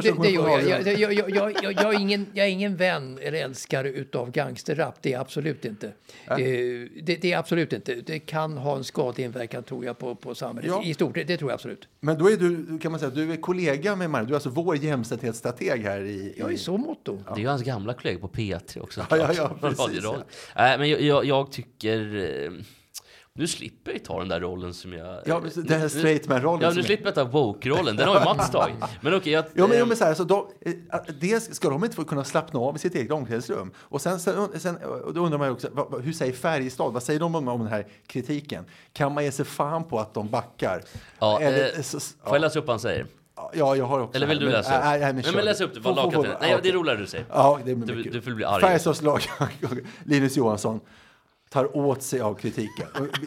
är ingen vän eller älskare utav gangsterrap, det är absolut inte. Det är absolut inte. Det kan ha en skadlig inverkan, tror jag, på samhället i stort. Det tror jag absolut. Men då är du, kan man säga, du är kollega med Marianne. Du är alltså vår jämställdhetsstrateg här i... Ja, i så motto. Det är ju hans gamla kollega på P3 också. Ja, precis. Men jag tycker... Nu slipper jag ta den där rollen som jag... Ja, den här straight man-rollen. Ja, nu slipper jag ta woke-rollen. Den har ju Mats tagit. Men okej, men så här, så dels ska de inte få kunna slappna av i sitt eget omklädningsrum. Och sen då undrar man ju också, hur säger Färjestad? Vad säger de om den här kritiken? Kan man ge sig fan på att de backar? Ja, får jag läsa upp vad han säger? Ja, jag har också. Eller vill du läsa upp? Men läs upp det. Nej, det är roligare du säger. Ja, det är mycket. Du får bli arg. Färjestads lag, Linus Johansson, tar åt sig av kritiken.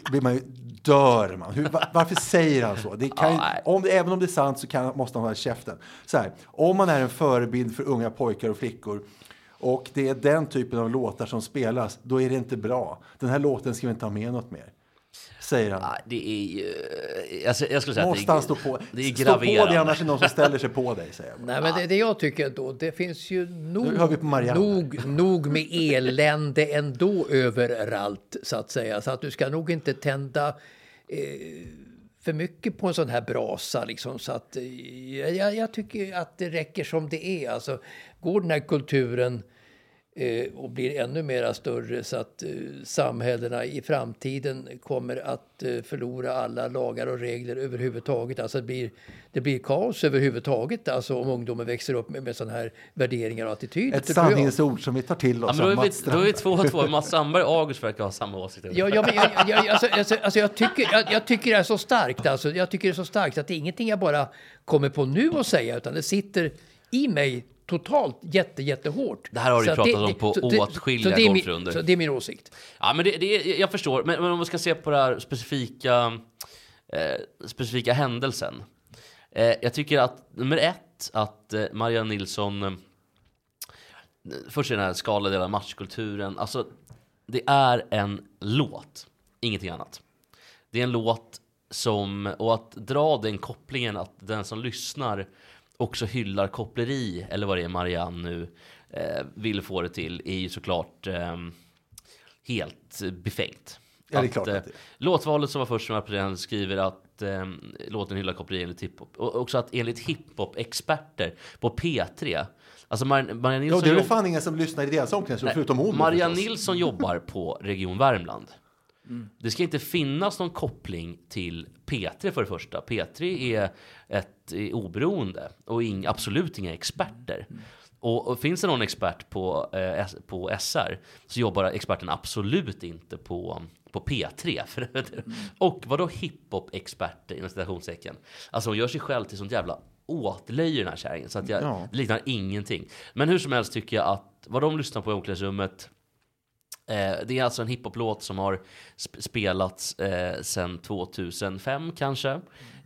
Dör man. Varför säger han så? Det kan även om det är sant så måste han hålla käften. Så här, om man är en förebild för unga pojkar och flickor och det är den typen av låtar som spelas, då är det inte bra. Den här låten ska vi inte ha med något mer. Säger han. Det är ju... Jag skulle säga måste han stå på? Det är stå på dig, annars är någon som ställer sig på dig, säger jag. Nej, men det jag tycker då, det finns ju nog med elände ändå överallt, så att säga. Så att du ska nog inte tända för mycket på en sån här brasa, liksom. Så att jag tycker att det räcker som det är. Alltså, går den här kulturen och blir ännu mer större, så att samhällena i framtiden kommer att förlora alla lagar och regler överhuvudtaget. Alltså det blir kaos överhuvudtaget, alltså om ungdomen växer upp med sådana här värderingar och attityder. Ett sanningsord som vi tar till oss. Ja, men då är vi 2-2. Mats Sandberg och August verkar ha samma åsikt. Jag tycker det är så starkt. Alltså, jag tycker det är så starkt att det är ingenting jag bara kommer på nu att säga, utan det sitter i mig totalt jättehårt. Det här har du pratat om på åtskilliga gånger. Så det är min åsikt. Ja, men jag förstår. Men om vi ska se på det här specifika händelsen. Jag tycker att nummer 1, att Marianne Nilsson först i den här skadade delen av matchkulturen. Alltså, det är en låt. Ingenting annat. Det är en låt och att dra den kopplingen att den som lyssnar också hyllar koppleri, eller vad det är Marianne nu vill få det till, är ju såklart helt befängt. Ja, det är klart att låtvalet som var först som jag skriver att låten hyllar koppleri enligt hiphop. Och också att enligt hiphop-experter på P3 Alltså Marianne Nilsson, det är väl fan ingen som lyssnar i deras omklädningsrum förutom hon. Marianne Nilsson jobbar på Region Värmland. Det ska inte finnas någon koppling till P3 för det första. P3 är ett oberoende och absolut inga experter. Och finns det någon expert på SR så jobbar experten absolut inte på P3. Och vadå hiphop-experter inom citationstecken? Alltså hon gör sig själv till sånt jävla åtlöje den här kärringen. Så att det liknar ingenting. Men hur som helst tycker jag att vad de lyssnar på i omklädningsrummet, det är alltså en hiphop-låt som har spelats sedan 2005 kanske.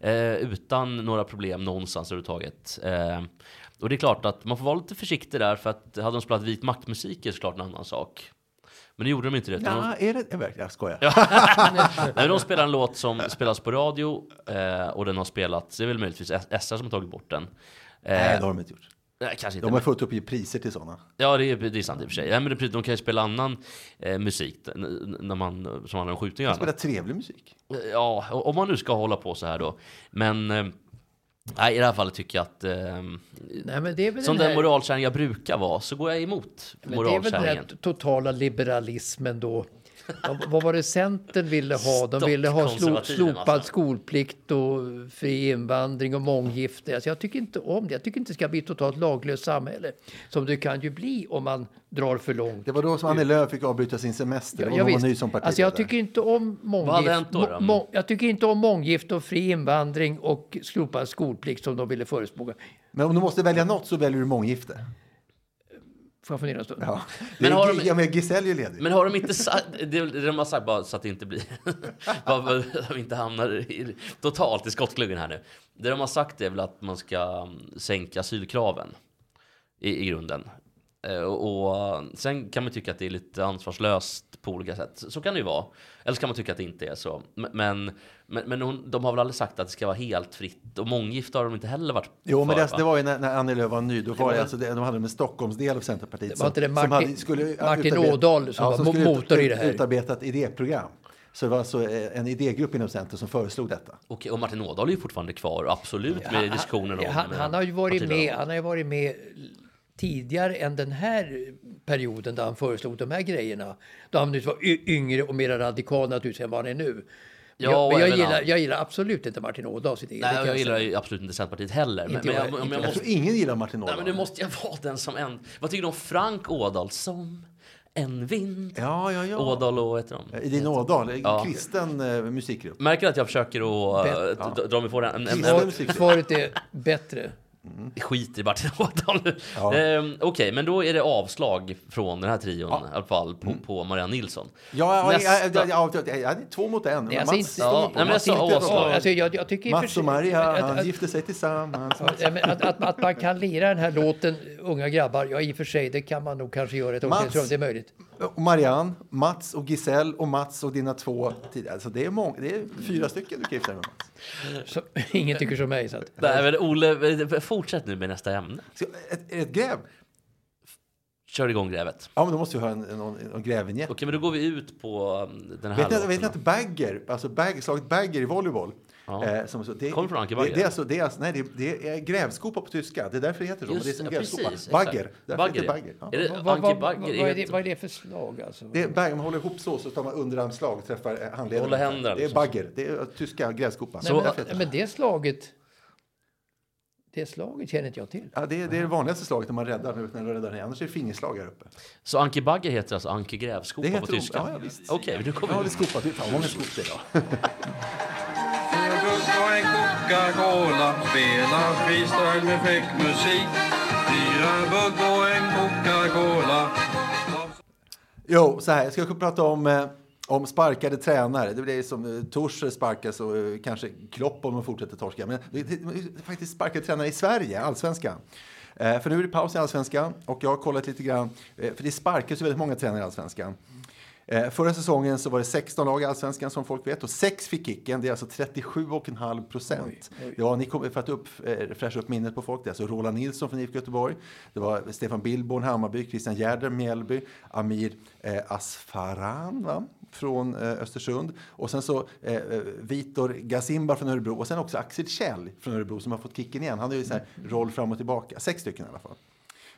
Utan några problem någonstans överhuvudtaget. Och det är klart att man får vara lite försiktig där, för att hade de spelat vit maktmusik är det såklart en annan sak. Men det gjorde de inte det. Ja, är det verkligen? Jag skojar. Nej, de spelar en låt som spelas på radio och den har spelats, det är väl möjligtvis SR som har tagit bort den. Nej, det har de inte gjort. Nej, kanske inte. De har fått upp i priser till sådana. Ja, det är sant i och för sig. Ja, men de kan ju spela annan musik när som handlar om skjutningar. De spelar trevlig musik. Ja, om man nu ska hålla på så här då. Men nej, i det här fallet tycker jag att nej, men det är väl som den moralkärring jag brukar vara, så går jag emot moralkärringen. Det är väl den här totala liberalismen då. Vad var det Centern ville ha? De ville ha slopad skolplikt och fri invandring och månggifte. Alltså jag tycker inte om det. Jag tycker inte det ska bli ett totalt laglöst samhälle. Som det kan ju bli om man drar för långt. Det var då som Annie Lööf fick avbryta sin semester. Jag var ny som partiledare. Jag tycker inte om jag tycker inte om månggifte och fri invandring och slopad skolplikt som de ville förespråka. Men om du måste välja något så väljer du månggifte. Får jag fundera en stund? Ja. Men Giselle är ledig. Men har de inte sagt, det de har sagt bara så att det inte blir att de inte hamnar totalt i skottgluggen här nu. Det de har sagt är väl att man ska sänka asylkraven i grunden. Och sen kan man tycka att det är lite ansvarslöst på olika sätt. Så kan det ju vara. Eller så kan man tycka att det inte är så. Men de har väl aldrig sagt att det ska vara helt fritt. Och månggifte har de inte heller varit Jo, men det var ju när Annie Lööf var ny. Då var det alltså, de hade en Stockholmsdel av Centerpartiet. Var inte det Martin Ådahl som var motor i det här? Utarbetat idéprogram. Så det var alltså en idégrupp inom Centern som föreslog detta. Okej, och Martin Ådahl är ju fortfarande kvar. Absolut med diskussionen om han har ju varit med tidigare än den här perioden där han föreslog de här grejerna. Då han var yngre och mer radikal naturligtvis än vad han är nu. Ja, jag gillar absolut inte Martin Ådahls idé. Nej, jag gillar ju absolut inte Centerpartiet heller. Jag tror ingen gillar Martin Ådahl. Nej, men nu måste jag vara den som en... Vad tycker du om Frank Ådahl som en vind? Ja. Ådahl och heter de? Idin Ådahl, kristen musikgrupp. Märker att jag försöker att dra mig på den. Svaret är bättre. Skit i Martin Ådahl nu. Okej, men då är det avslag från den här trion i alla fall på Marianne Nilsson. Ja, 2 mot 1. Mats och Maria, han gifte sig tillsammans. Att man kan lira den här låten, unga grabbar, ja i och för sig, det kan man nog kanske göra ett omklädningsrum, det är möjligt. Och Marianne, Mats och Giselle och Mats och dina 2 tidigare. Alltså det är 4 stycken du kan gifta dig med Mats. Så, ingen tycker som mig. Så att... Nej, men Ole, fortsätt nu med nästa ämne. Ett gräv? Kör igång grävet. Ja, men då måste vi ha en grävvinjett. Okej, men då går vi ut på den här låten. Vet ni att bagger, alltså slaget bagger i volleyboll. Kommer från Anke Bagger. Det är grävskopa på tyska. Det är därför det heter så. Just, det är som grävskopa. Precis, bagger. Bagger. Bagger. Ja. Är det Anke Bagger? Vad är det för slag? Alltså? Det är bagger, man håller ihop så tar man underarmslag och träffar handleden. Håller händerna. Det är bagger. Det är tyska grävskopa. Men det slaget... Det slaget känner inte jag till. Ja, det är det vanligaste slaget när man räddar den. Annars är det fingerslag här uppe. Så Anke Bagger heter alltså Anke Grävskopa på tyska? Ja, visst. Okej, nu kommer vi skopat. Vi tar många skop det idag. En Coca-Cola, spela freestyle med fräck musik. 4 bugg och en Coca-Cola. Jo, så här. Jag ska prata om sparkade tränare. Det blir som Tors sparkas och kanske Klopp om de fortsätter torska. Men det är faktiskt sparkade tränare i Sverige, allsvenskan. För nu är det paus i allsvenskan och jag har kollat lite grann. För det sparkas ju väldigt många tränare i allsvenskan. Förra säsongen så var det 16 lag i allsvenskan som folk vet och 6 fick kicken. Det är alltså 37,5%. Det var, ni kommer för att fräscha upp minnet på folk. Det är alltså Roland Nilsson från IFK Göteborg. Det var Stefan Billborn, Hammarby, Christian Gärder, Mjällby, Amir Asfaran från Östersund. Och sen så Vitor Gazimba från Örebro. Och sen också Axel Kjell från Örebro som har fått kicken igen. Han har ju så här roll fram och tillbaka. 6 stycken i alla fall.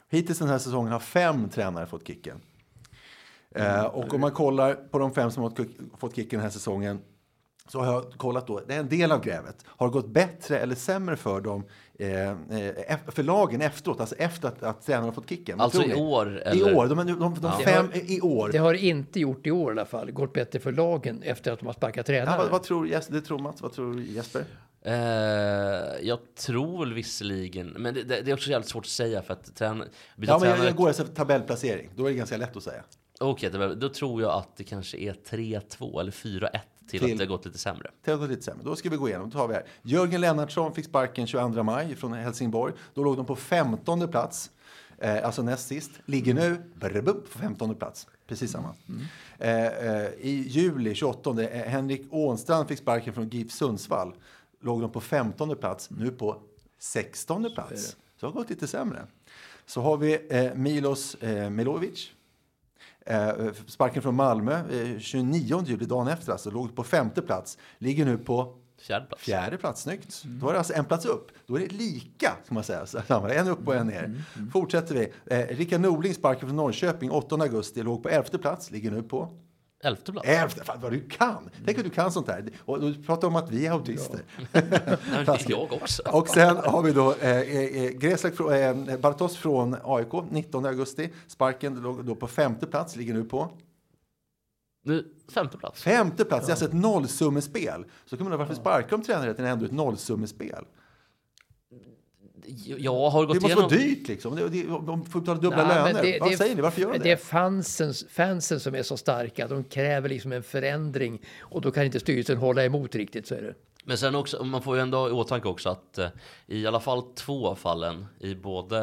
Hittills den här säsongen har 5 tränare fått kicken. Och om man kollar på de 5 som har fått kicken den här säsongen, så har jag kollat då, det är en del av grävet. Har det gått bättre eller sämre för dem, för lagen efteråt, alltså efter att tränarna har fått kicken? Alltså i år? Eller? I år, de 5 i år. Det har inte gjort i år i alla fall. Gått bättre för lagen efter att de har sparkat tränare. Vad tror Jesper? Det tror Mats. Vad tror Jesper? Jag tror väl visserligen, men det är också jävligt svårt att säga för att men jag går efter tabellplacering. Då är det ganska lätt att säga. Okej, då tror jag att det kanske är 3-2 eller 4-1 till att det har gått lite sämre. Då ska vi gå igenom. Då tar vi här. Jörgen Lennartsson fick sparken 22 maj från Helsingborg. Då låg de på 15:e plats. Alltså näst sist. Ligger nu på 15:e plats. Precis samma. I juli 28, Henrik Ånstrand fick sparken från GIF Sundsvall. Låg de på 15:e plats. Nu på 16:e plats. Så det har gått lite sämre. Så har vi Milos Milovic. Sparken från Malmö 29 juli, dagen efter, alltså låg på 5:e plats, ligger nu på 4:e plats. Snyggt. Då är det alltså en plats upp. Då är det lika, ska man säga, en upp och en ner. Fortsätter vi. Rickard Norling, sparken från Norrköping 8 augusti, låg på 11:e plats, ligger nu på 11:e plats. 11:e, fan vad du kan. Tänk att du kan sånt här. Och du pratar om att vi är autister. Jag också. Och sen har vi då Greslak Bartos från AIK 19 augusti. Sparken låg då på 5:e plats, ligger nu på nu 5:e plats. 5:e plats, det är alltså ett nollsummespel. Så kan man undra varför sparkar de tränare till ändå ett nollsummespel? Jag har gått det måste vara dyrt liksom. De får betala dubbla löner. Vad säger ni? Varför gör de det? Det är fansen som är så starka. De kräver liksom en förändring. Och då kan inte styrelsen hålla emot riktigt, så är det. Men sen också, man får ju ändå i åtanke också att i alla fall 2 fallen, i både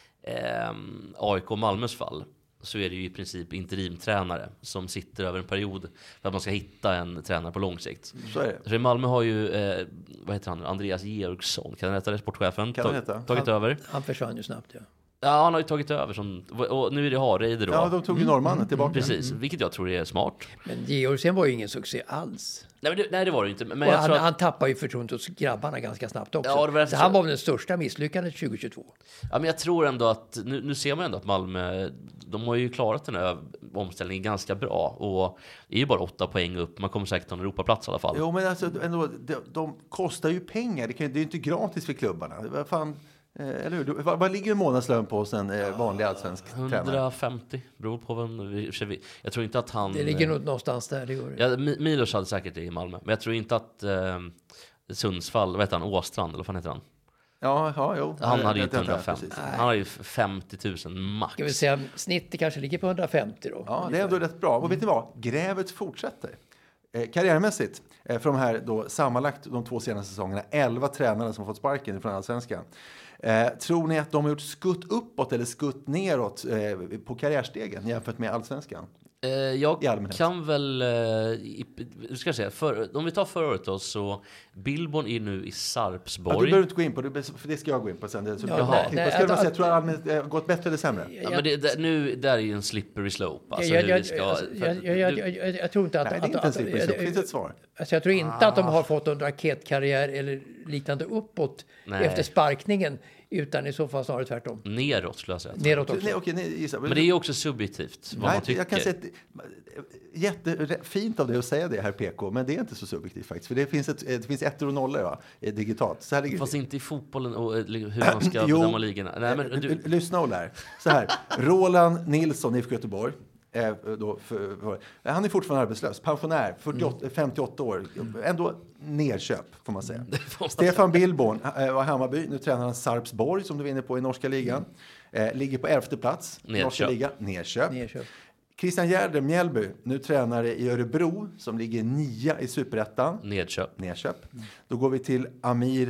AIK och Malmös fall, så är det ju i princip interimtränare som sitter över en period för att man ska hitta en tränare på lång sikt. Så är det. Så i Malmö har ju, vad heter han, Andreas Georgsson, kan han heta det, sportchefen, tagit över. Han försvann ju snabbt, ja. Ja, han har ju tagit över och nu är det Hareide då. Ja, de tog ju norrmannen tillbaka. Precis, vilket jag tror är smart. Men Georgsen var ju ingen succé alls. Nej, det var det inte. Men han tappar ju förtroendet hos grabbarna ganska snabbt också. Ja, så han var väl den största misslyckandet 2022. Ja, men jag tror ändå att, nu ser man ändå att Malmö, de har ju klarat den här omställningen ganska bra. Och det är ju bara 8 poäng upp. Man kommer säkert ha en Europaplats i alla fall. Jo, men alltså, ändå, de kostar ju pengar. Det är ju inte gratis för klubbarna. Vad fan... Eller hur? Vad ligger en månadslön på hos en vanlig allsvensk 150, beror på vem. Jag tror inte att han... Det ligger nog någonstans där, det gör det. Ja, Milos hade säkert det i Malmö. Men jag tror inte att Sundsvall, vad heter han? Åstrand, eller vad fan heter han? Jo. Han hade ju inte 150. Han har ju 50 000 max. Ska vi säga, snittet kanske ligger på 150 då? Ja, det är ändå rätt bra. Och vet ni vad? Grävet fortsätter. Karriärmässigt, för de här då, sammanlagt de 2 senaste säsongerna, 11 tränare som har fått sparken från allsvenskan. Tror ni att de har gjort skutt uppåt eller skutt neråt på karriärstegen jämfört med allsvenskan? Jag kan väl, ska jag säga, om vi tar förra året då, så Billborn är nu i Sarpsborg. Ja, du behöver inte gå in på det, för det ska jag gå in på sen. Jag tror att det har gått bättre eller sämre. Ja, men nu, där är ju en slippery slope. Alltså, jag tror inte att... Nej, det är inte en slippery slope. Finns ett svar? Alltså, jag tror inte att de har fått en raketkarriär eller liknande uppåt efter sparkningen. Utan i så fall snarare tvärtom. Neråt skulle jag säga. Neråt också. Men det är ju också subjektivt vad man tycker. Jag kan säga jättefint av det att säga det här PK, men det är inte så subjektivt faktiskt. För det finns 1 och 0 digitalt. Så här fast inte i fotbollen och hur man ska bedöma ligorna. Nej, men lyssna och lär. Så här, Roland Nilsson, IFK Göteborg. Han är fortfarande arbetslös, pensionär, 58 år, ändå nedköp får man säga. Stefan Billborn var Hammarby, nu tränar han Sarpsborg som du var inne på i norska ligan, ligger på 11:e plats i norska ligan, nedköp. Christian Gärder, Mjällby, nu tränare i Örebro som ligger 9 i Superettan, nedköp. Då går vi till Amir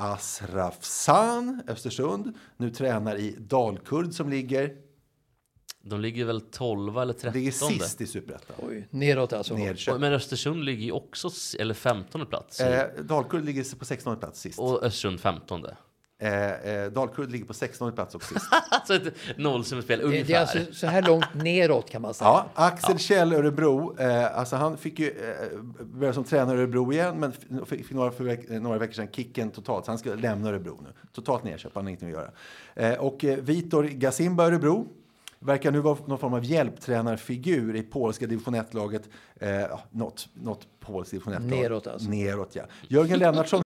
Asrafsan, Östersund, nu tränar i Dalkurd som ligger... De ligger väl 12 eller 13. Ligger sist i Superettan. Oj, neråt alltså. Men Östersund ligger ju också, eller 15:e plats. Dalkurd ligger på 16:e plats sist. Och Östersund 15:e. Dalkurd ligger på 16 plats och sist. Alltså ett nollsummespel ungefär. Det är alltså så här långt neråt kan man säga. Ja, Axel Kjell Örebro, alltså han fick ju börja som tränare i Örebro igen, men fick några veckor sedan kicken totalt, så han ska lämna Örebro nu. Totalt nedköp, han har ingenting att göra. Och Vitor Gazimba Örebro verkar nu vara någon form av hjälptränarfigur i polska division 1-laget. Något polskt division 1-lag. Neråt alltså. Neråt, ja. Jörgen Lennartsson.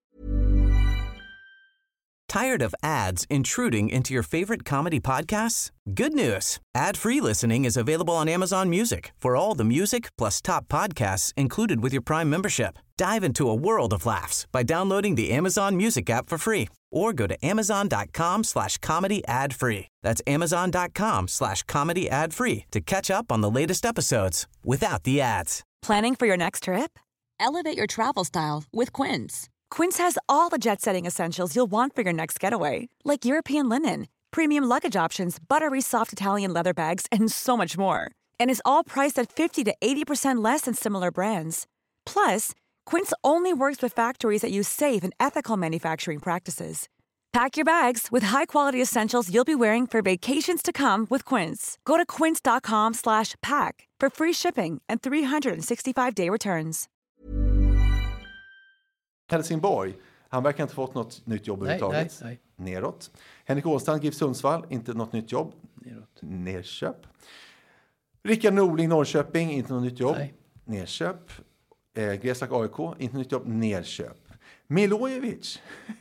Tired of ads intruding into your favorite comedy podcasts? Good news. Ad-free listening is available on Amazon Music for all the music plus top podcasts included with your Prime membership. Dive into a world of laughs by downloading the Amazon Music app for free or go to amazon.com/comedy ad-free. That's amazon.com/comedy ad-free to catch up on the latest episodes without the ads. Planning for your next trip? Elevate your travel style with Quince. Quince has all the jet-setting essentials you'll want for your next getaway, like European linen, premium luggage options, buttery soft Italian leather bags, and so much more. And is all priced at 50 to 80% less than similar brands. Plus, Quince only works with factories that use safe and ethical manufacturing practices. Pack your bags with high-quality essentials you'll be wearing for vacations to come with Quince. Go to quince.com/pack for free shipping and 365-day returns. Helsingborg. Han verkar inte fått något nytt jobb överhuvudtaget. Nej. Neråt. Henrik Åstrand, GIF Sundsvall, inte något nytt jobb. Neråt. Nerköp. Rickard Norling, Norrköping, inte något nytt jobb. Nej. Nerköp. Gräslak AIK, inte något nytt jobb. Nerköp. Milojevic.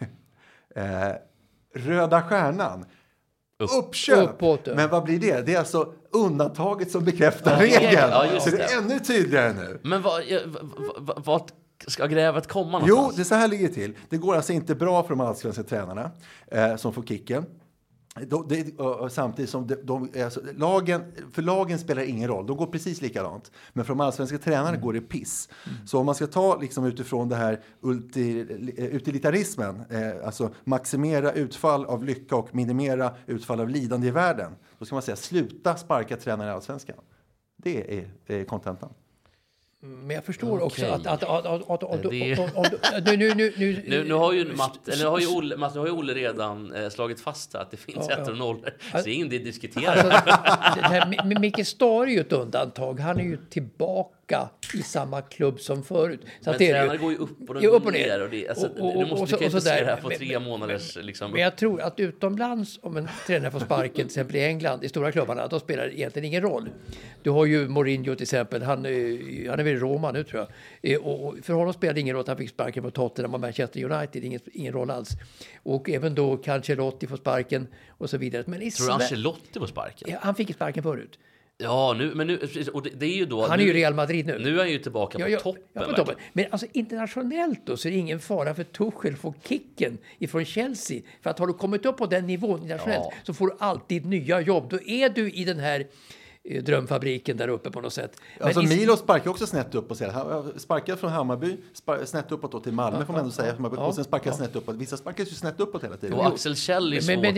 Röda Stjärnan. Uppköp. Uppåt. Men vad blir det? Det är alltså undantaget som bekräftar regeln. Ja, så det är ännu tydligare nu. Men vad ska grävet komma någonstans? Jo, det är så här ligger det till. Det går alltså inte bra för de allsvenska tränarna som får kicken. Samtidigt som alltså, lagen spelar ingen roll. De går precis likadant. Men för de allsvenska tränarna går det piss. Så om man ska ta liksom, utifrån det här utilitarismen, alltså maximera utfall av lycka och minimera utfall av lidande i världen, då ska man säga sluta sparka tränare i allsvenskan. Det är kontentan. Men jag förstår också Okej. Nu har ju Olle redan slagit fast att det finns 1 och 0. Så det är ingen det diskuterar. Micke Stare är ju ett undantag. Han är ju tillbaka i samma klubb som förut. Så Men tränare går ju upp och ner. Och det, alltså, du kan inte se det här på 3 månaders... Liksom. Men jag tror att utomlands, om en tränare får sparken, till exempel i England, i stora klubbarna, då spelar det egentligen ingen roll. Du har ju Mourinho till exempel. Han är väl i Roma nu, tror jag. Och för honom spelar det ingen roll att han fick sparken på Tottenham och Manchester United. Ingen roll alls. Och även då Ancelotti får sparken och så vidare. Men tror du Ancelotti får sparken? Ja, han fick sparken förut. Ja, och det är ju då... Han är ju Real Madrid nu. Nu är han ju tillbaka på toppen. Ja, på toppen. Men alltså internationellt då så är det ingen fara för Tuchel får kicken ifrån Chelsea. För att har du kommit upp på den nivån internationellt så får du alltid nya jobb. Då är du i den här drömfabriken där uppe på något sätt. Men alltså Milo sparkar också snett upp och sparkar från Hammarby, snett uppåt då till Malmö får man ändå säga. Och sen sparkar snett uppåt. Vissa sparkar ju snett uppåt hela tiden. Och Axel Kjell är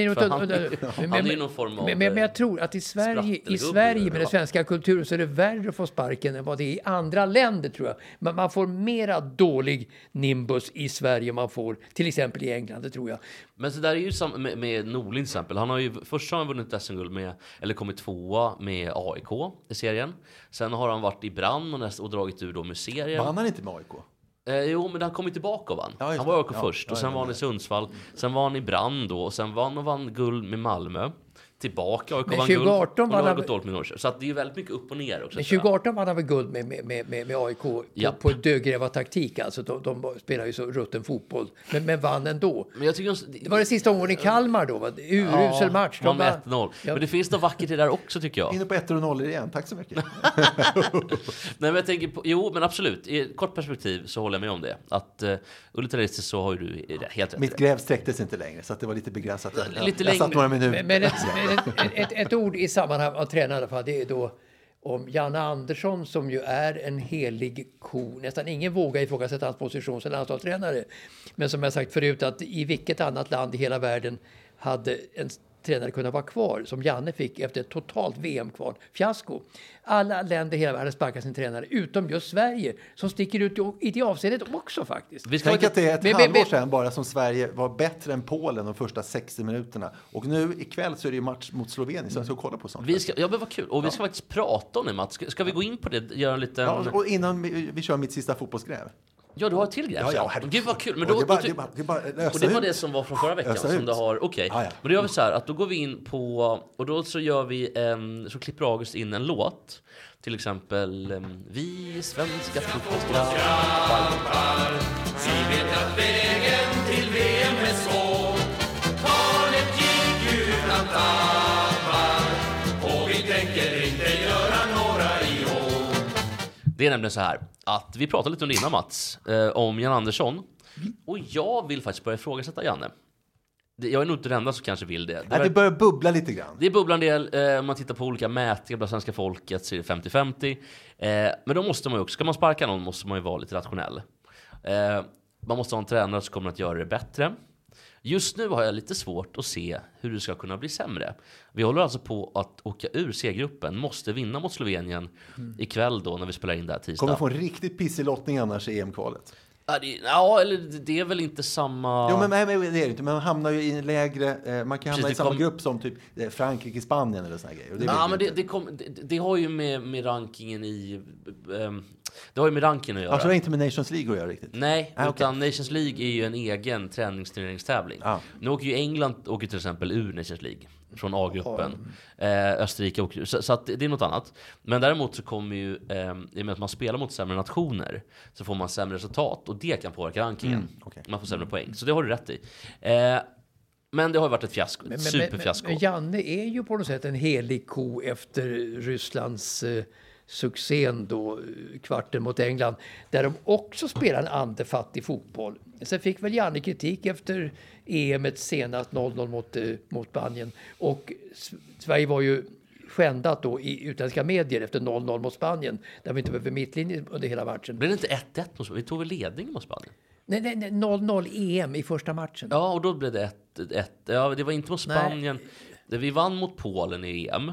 svårt, han är ju någon form av... Men jag tror att i Sverige med den svenska kulturen så är det värre att få sparken än vad det är i andra länder, tror jag. Men man får mera dålig nimbus i Sverige än man får till exempel i England, det tror jag. Men så där är ju med Norling till exempel. Han har ju först har han vunnit SM-guld eller kommit 2 med AIK i serien. Sen har han varit i Brann och dragit ur då med serien. Vann han inte med AIK? Jo, men han kom tillbaka och vann. Ja, han var AIK först och sen var han i Sundsvall. Sen var han i Brann då och sen vann guld med Malmö. Tillbaka och vann guld och nu har han gått dåligt med Norrköping. Så att det är väldigt mycket upp och ner också. Men 2018 vann han väl guld med AIK på dödgrävartaktik. Alltså de spelar ju så rutten fotboll. Men vann ändå. Men jag tycker det var det sista omgången i Kalmar då. Urusel match. Man med 1-0. Ja. Men det finns något vackert i det där också, tycker jag. Inne på 1 och 0 igen. Tack så mycket. Nej, men jag tänker jo, men absolut. I ett kort perspektiv så håller jag med om det. Att utilitaristiskt så har ju du helt rätt. Mitt gräv sträcktes inte längre så att det var lite begränsat. Jag satt några minuter. Men ett ord i sammanhang av tränare i alla fall, det är då om Janne Andersson som ju är en helig ko. Nästan ingen vågar ifrågasätta hans position som landslagstränare. Men som jag sagt förut att i vilket annat land i hela världen hade en tränare kunna vara kvar som Janne fick efter ett totalt VM-kval-fiasko. Alla länder i hela världen sparkar sin tränare utom just Sverige som sticker ut i det avseendet också faktiskt. Tänk att det är ett halvår sedan bara som Sverige var bättre än Polen de första 60 minuterna. Och nu ikväll så är det ju match mot Slovenien så jag ska kolla på sånt. Ja, men vad kul. Och vi ska faktiskt prata om det, Mats. Ska vi gå in på det? Göra en liten... Ja, och innan vi kör mitt sista fotbollsgräv. Ja, du har ett till gräv. Ja, Gud vad kul. Men och då, det var det som var från förra veckan som det har. Okej. Ja. Men då gör vi så här att då går vi in på och då så gör vi så klipper August in en låt. Till exempel vi svenska fotbollsgrabbar. Vi vet att vägen till VM är svår. Kvalet gick utan tappar. Och vi tänker inte göra några i år. Det är nämligen så här att vi pratade lite om det innan, Mats, om Jan Andersson. Och jag vill faktiskt börja ifrågasätta Janne. Jag är nog inte den enda som kanske vill det. Det börjar bubbla lite grann. Det är bubblan del. Om man tittar på olika mätningar bland svenska folket så är det 50-50. Men då måste man ju också, ska man sparka någon måste man ju vara lite rationell. Man måste ha en tränare som kommer att göra det bättre. Just nu har jag lite svårt att se hur det ska kunna bli sämre. Vi håller alltså på att åka ur C-gruppen. Måste vinna mot Slovenien ikväll då när vi spelar in det här tisdag. Kommer få en riktigt pissig lottning annars i EM-kvalet. Ja, eller det är väl inte samma... Jo, men det är det inte. Man hamnar ju i en lägre... Man kan hamna i samma grupp som typ Frankrike, Spanien eller såna grejer. Och det har ju med rankingen i... Det har ju med rankingen att göra. Alltså det är inte med Nations League att göra riktigt? Nej, utan Nations League är ju en egen träningsturneringstävling. Nu åker ju England till exempel ur Nations League från A-gruppen. Österrike åker, så att det är något annat. Men däremot så kommer ju i och med att man spelar mot sämre nationer så får man sämre resultat och det kan påverka rankingen. Man får sämre poäng. Så det har du rätt i. Men det har varit ett fiasko, ett superfiasko. Men Janne är ju på något sätt en helig ko efter Rysslands succén då, kvarten mot England, där de också spelar en andefattig fotboll. Sen fick väl Janne kritik efter EM:et senast 0-0 mot Spanien. Och Sverige var ju skändat då i utländska medier efter 0-0 mot Spanien, där vi inte var över mittlinjen under hela matchen. Blev det inte 1-1 mot Spanien? Vi tog väl ledning mot Spanien? Nej, 0-0 EM i första matchen. Ja, och då blev det 1-1. Ja, det var inte mot Spanien. Vi vann mot Polen i EM.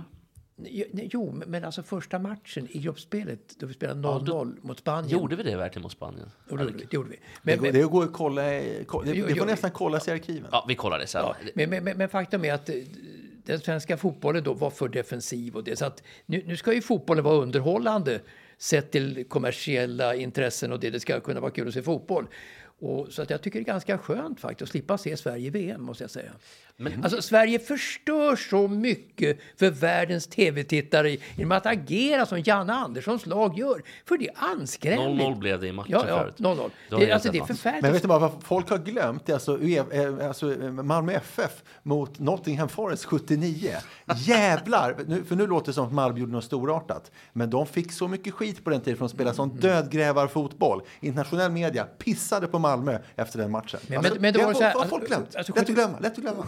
Jo, men alltså första matchen i gruppspelet då vi spelade 0-0 mot Spanien. Gjorde vi det verkligen mot Spanien? Det gjorde vi. Det går att kolla. Det får nästan kollas i arkiven. Ja, vi kollar det sen. Ja, men faktum är att den svenska fotbollen då var för defensiv och det. Så att nu ska ju fotbollen vara underhållande sett till kommersiella intressen och det ska kunna vara kul att se fotboll. Och så att jag tycker det är ganska skönt faktiskt att slippa se Sverige i VM, måste jag säga. Men, alltså Sverige förstör så mycket för världens tv-tittare genom att agera som Janne Anderssons lag gör. För det är anskrämligt. 0-0 blev det i matchen förut. 0-0. Det är förfärligt. Men vet du vad folk har glömt? Det är alltså Malmö FF mot Nottingham Forest 79. Jävlar! För nu låter det som att Malmö gjorde något storartat. Men de fick så mycket skit på den tiden för att spela sån dödgrävarfotboll. Internationell media pissade på Malmö efter den matchen. Men det var så här, vad folk glömt. Lätt att glömma.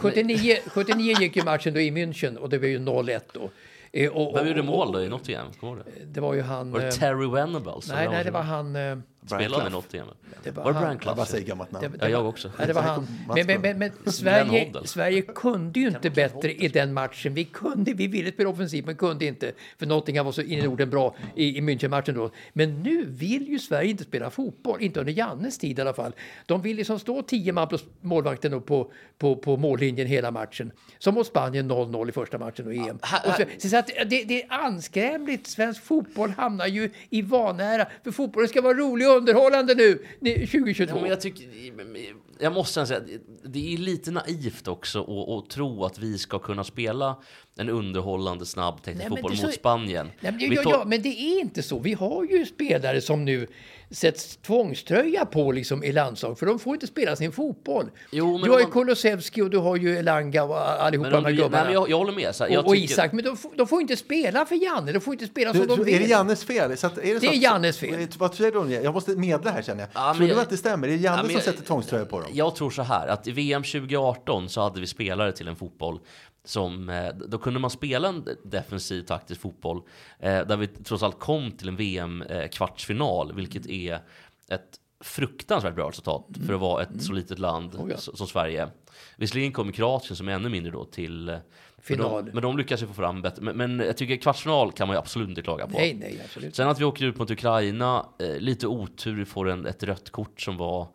79 gick ju matchen då i München och det var ju 0-1 då. Vem gjorde mål då i Nottingham? Det var ju han... Var det Terry Venables? Nej, det var han... Spelade han i Nottingham? Var det Brian Clough? Jag bara säger gammalt namn. Ja, jag också. Det var han. Men Sverige kunde ju inte bättre i den matchen. Vi ville spela offensivt men kunde inte. För Nottingham var så in i Norden bra i München-matchen då. Men nu vill ju Sverige inte spela fotboll. Inte under Jannes tid i alla fall. De vill liksom stå 10 man plus målvakten på mållinjen hela matchen. Som mot Spanien 0-0 i första matchen och EM. Så att det är anskrämligt. Svensk fotboll hamnar ju i vanära. För fotbollen ska vara rolig och underhållande nu 2022. Ja, men jag måste säga att det är lite naivt också att tro att vi ska kunna spela en underhållande snabb teknisk fotboll mot Spanien. Men det är inte så. Vi har ju spelare som nu sätts tvångströja på liksom i landslag, för de får inte spela sin fotboll. Du har ju Kulusevski och du har ju Elanga och allihopa de här gubbarna. Jag håller med. Så och Isak, men de får inte spela för Janne. De får inte spela som de vill. Är det Jannes fel? Så att, är det är Jannes fel. Vad säger du? Jag måste medla här, känner jag. Tror du att det stämmer? Är det Janne som sätter tvångströja på dem? Jag tror så här, att i VM 2018 så hade vi spelare till en fotboll som, då kunde man spela en defensiv taktisk fotboll där vi trots allt kom till en VM-kvartsfinal, vilket är ett fruktansvärt bra resultat för att vara ett så litet land som Sverige. Visserligen kom Kroatien som är ännu mindre då till final. Men de lyckas ju få fram bättre. Men jag tycker kvartsfinal kan man ju absolut inte klaga på. Nej, absolut. Sen att vi åker ut mot Ukraina, lite otur, får ett rött kort som var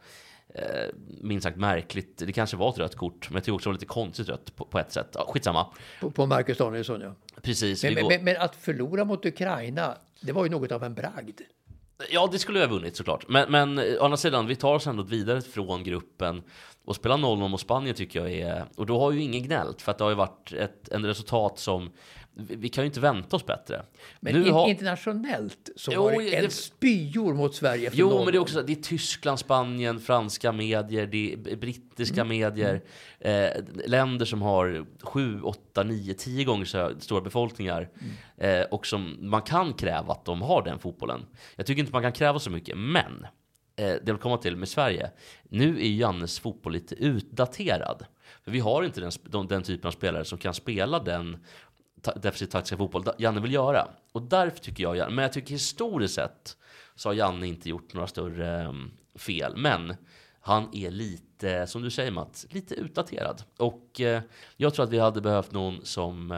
minst sagt märkligt. Det kanske var ett rött kort, men jag tycker också det var lite konstigt rött på ett sätt. Ja, skitsamma. På Marcus Danielsson, ja. Precis. Men att förlora mot Ukraina, det var ju något av en bragd. Ja, det skulle jag ha vunnit såklart. Men å andra sidan, vi tar oss ändå vidare från gruppen och spelar 0-0 mot Spanien tycker jag är... Och då har ju ingen gnällt, för att det har ju varit en resultat som... Vi kan ju inte vänta oss bättre. Men internationellt så var det en spyor mot Sverige efter 0-0. Men det är också så, det är Tyskland, Spanien, franska medier, det är brittiska medier, länder som har 7, 8, 9, 10 gånger så stora befolkningar och som man kan kräva att de har den fotbollen. Jag tycker inte man kan kräva så mycket, men det vill komma till med Sverige. Nu är Jannes fotboll lite utdaterad. För vi har inte den typen av spelare som kan spela den defensivt taktiska fotboll Janne vill göra. Och därför tycker jag, men jag tycker historiskt sett så har Janne inte gjort några större fel. Men han är lite, som du säger Mats, lite utdaterad. Och jag tror att vi hade behövt någon som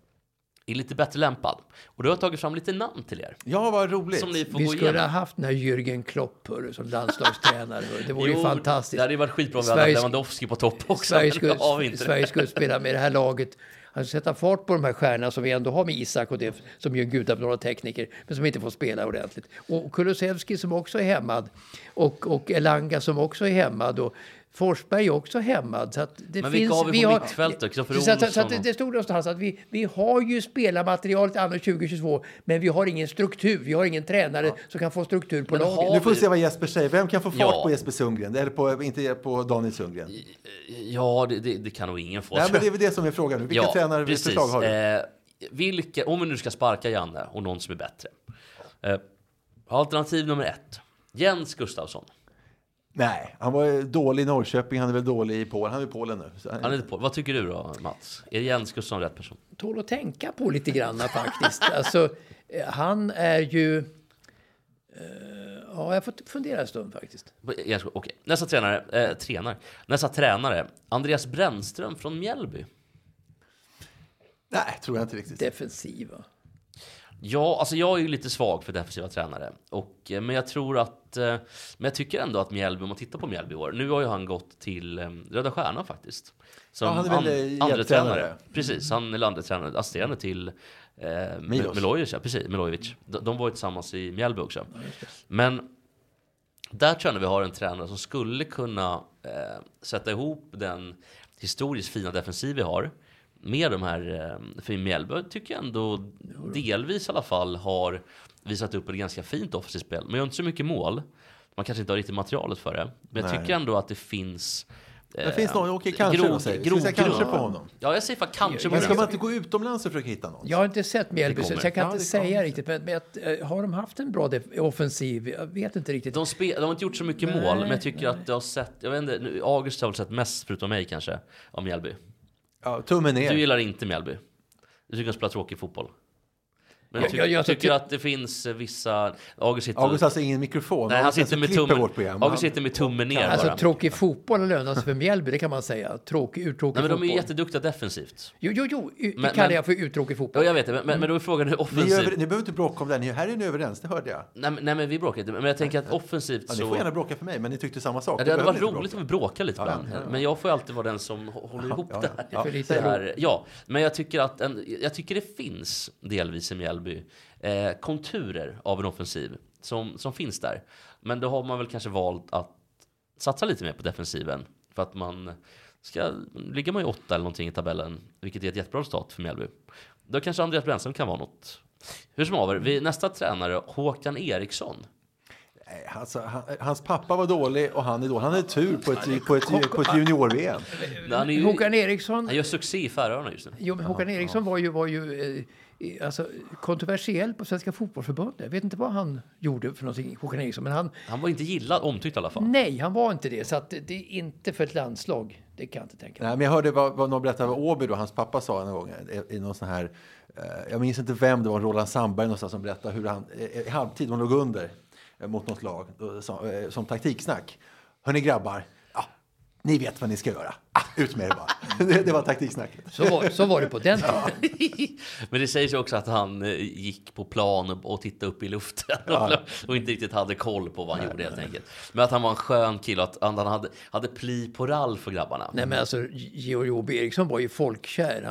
är lite bättre lämpad. Och då har jag tagit fram lite namn till er. Ja, vad roligt. Som ni får vi gå skulle igenom. ha haft den här Jürgen Klopp som landslagstränare. Det vore ju fantastiskt. Det hade ju varit skitbra om vi hade Lewandowski på topp också. Sverige skulle spela med det här laget. Han sätta fart på de här stjärnorna som vi ändå har med Isak och det som ju en gudabenådad tekniker men som inte får spela ordentligt. Och Kulusevski som också är hämmad och Elanga som också är hämmad och Forsberg är också hämmad. Så att det men finns, vi har mittfältet? Så att det stod någonstans att vi har ju spelarmaterialet anno 2022 men vi har ingen struktur. Vi har ingen tränare som kan få struktur på laget. Nu får vi se vad Jesper säger. Vem kan få fart på Jesper Sundgren? Eller inte på Daniel Sundgren? Ja, det kan nog ingen få. Nej, men det är väl det som är frågan nu. Vilka tränarförslag har du? Om vi nu ska sparka Janne och någon som är bättre. Alternativ nummer 1. Jens Gustafsson. Nej, han var dålig i Norrköping, han är väl dålig i Polen. Han är i Polen nu. Han är i Polen. Vad tycker du då, Mats? Är Jens Gustafsson rätt person? Tål att tänka på lite grann faktiskt. Alltså, han är ju... jag får fundera en stund faktiskt. Okej. Nästa tränare. Andreas Brännström från Mjällby. Nej, tror jag inte riktigt. Defensiva. Ja, alltså jag är ju lite svag för defensiva tränare. Men jag tror att... Men jag tycker ändå att Mjällby, om man tittar på Mjällby år. Nu har ju han gått till Röda Stjärnan faktiskt. Som han är väl andra tränare. Precis, han är andra tränare. Assisterande till Milojevic. Ja, precis, Milojevic. De var ju tillsammans i Mjällby också. Men där tror jag vi har en tränare som skulle kunna sätta ihop den historiskt fina defensiv vi har med de här för Mjällby tycker jag ändå delvis i alla fall har visat upp ett ganska fint offensivt spel. Men jag har inte så mycket mål. Man kanske inte har riktigt materialet för det. Men jag tycker ändå att det finns... Det finns någon, kanske kanske på honom. Ja, jag säger för kanske. Men ska man inte gå utomlands och försöka hitta någon? Jag har inte sett Mjällby, så jag kan inte säga riktigt. Men har de haft en bra offensiv? Jag vet inte riktigt. De har inte gjort så mycket mål, men jag tycker att det har sett... Jag vet inte, August har väl sett mest, förutom mig kanske, av Mjällby. Ja, tummen ner. Du gillar inte Mjällby. Du tycker att spela tråkig fotboll. Men jag tycker att det finns vissa... August har alltså ingen mikrofon. Nej, han sitter med tummen. August sitter med tummen ner. Alltså bara. Tråkig fotboll lönas för Mjällby, det kan man säga. Uttråkig Nej, men fotboll. de är jätteduktiga defensivt. Jo, det kallar jag för uttråkig fotboll. Ja, jag vet det. Men då är frågan hur offensivt... Ni behöver inte bråka om det. Här är ni överens, det hörde jag. Nej, men vi bråkar inte. Men jag tänker att offensivt så... Ni får gärna bråka för mig, men ni tyckte samma sak. Ja, det hade varit roligt om vi bråkar lite ibland. Men jag får ju alltid vara den som håller ihop det här. Ja, men jag tycker att jag tycker det finns delvis i Mjällby konturer av en offensiv som finns där. Men då har man väl kanske valt att satsa lite mer på defensiven för att man ligger man i 8 eller någonting i tabellen, vilket är ett jättebra resultat för Mjällby. Då kanske Andreas Brännström kan vara något. Hur som haver, nästa tränare, Håkan Eriksson. Alltså, hans pappa var dålig och han är dålig. Han hade tur på ett junior-VM. Håkan Eriksson... Han gör succé i Färöarna just nu. Jo, men Håkan Eriksson var ju alltså, kontroversiell på Svenska fotbollsförbundet. Jag vet inte vad han gjorde för någonting, Håkan Eriksson. Men han var inte gillad, omtyckt i alla fall. Nej, han var inte det. Så att det är inte för ett landslag. Det kan jag inte tänka mig. Nej, men jag hörde vad någon berättade av Åby då. Hans pappa sa en gång i någon sån här... Jag minns inte vem det var, Roland Sandberg någonstans som berättade hur han i halvtid, de låg under. mot något lag som taktiksnack. Hörni grabbar, ni vet vad ni ska göra. Ut med det bara. Det var taktiksnacket. Så var det på den tiden. Men det sägs ju också att han gick på plan och tittade upp i luften och inte riktigt hade koll på vad han gjorde helt enkelt. Men att han var en skön kille, att han hade pli på rall för grabbarna. Nej, men alltså Georg Åby Eriksson var ju folkkär.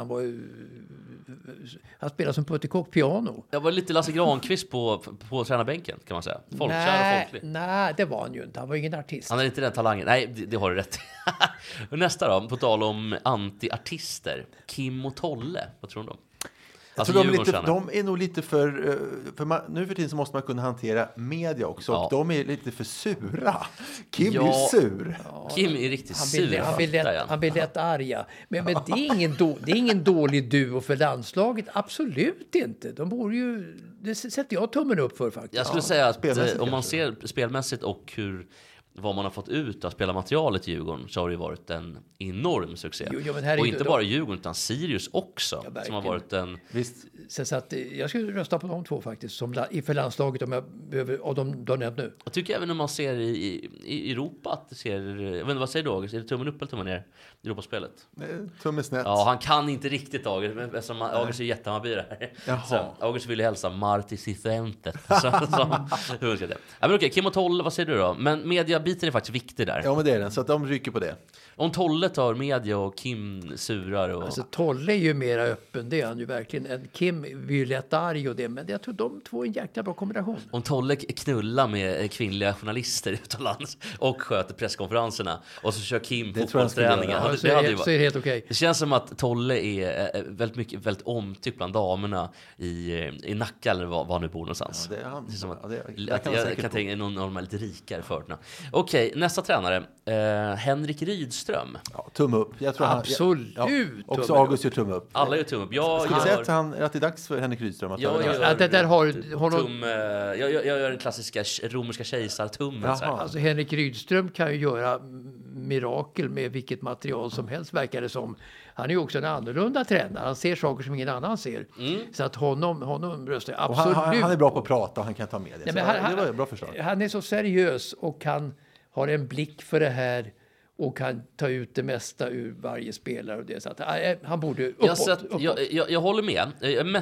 Han spelade som puttekock piano. Jag var lite Lasse Granqvist på tränarbänken kan man säga. Folkkär och folklig. Nej, det var han ju inte. Han var ingen artist. Han är inte den talangen. Nej, det har du rätt. Och nästa då, på tal om anti-artister. Kim och Tolle, vad tror du om? Alltså, de är nog lite för nu för tiden så måste man kunna hantera media också. Och de är lite för sura. Kim är sur. Kim är riktigt sur. Han blir lätt arga. Men det är ingen dålig duo för landslaget. Absolut inte. De borde ju... Det sätter jag tummen upp för faktiskt. Jag skulle säga att om man ser spelmässigt och vad man har fått ut av spelarmaterialet i Djurgården så har det varit en enorm succé. Och inte bara Djurgården utan Sirius också som har varit en... Visst. Så att jag skulle rösta på de två faktiskt för landslaget om jag behöver av de du har nämnt nu. Jag tycker även när man ser i Europa att det ser... Jag vet inte, vad säger du August? Är det tummen upp eller tummen ner i Europaspelet? Tummen snett. Ja, han kan inte riktigt August. Men eftersom August är jättehammarbyare här. Så August ville hälsa Marti Cifuentes. Men okej, Kim och Tolle, vad säger du då? Men mediabiten är faktiskt viktig där. Ja, men det är den. Så att de rycker på det. Om Tolle tar media och Kim surar och... Alltså Tolle är ju mera öppen, det är han ju verkligen. Kim är ju lätt arg och det, men jag tror de två är en jäkla bra kombination. Om Tolle knullar med kvinnliga journalister utomlands och sköter presskonferenserna och så kör Kim fotbollsträningar. Så är det helt okej. Det känns som att Tolle är väldigt omtyckt bland damerna i Nacka eller var nu bor någonstans. Ja, det är han. Det är som att, jag kan tänka någon av de här lite rikare förorterna. Okej, nästa tränare. Henrik Rydström. Ja, tumme upp. Jag tror absolut. Också August gör tumme upp. Alla gör tumme upp. Jag skulle säga att det är dags för Henrik Rydström att jag gör den klassiska romerska kejsartummen. Alltså Henrik Rydström kan ju göra mirakel med vilket material som helst verkar det som. Han är ju också en annorlunda tränare. Han ser saker som ingen annan ser. Så att honom röstar jag absolut. Han är bra på att prata och han kan ta med det. Nej, det var ett bra förslag. Han är så seriös och han har en blick för det här och kan ta ut det mesta ur varje spelare och det, så att han borde uppåt. Jag håller med.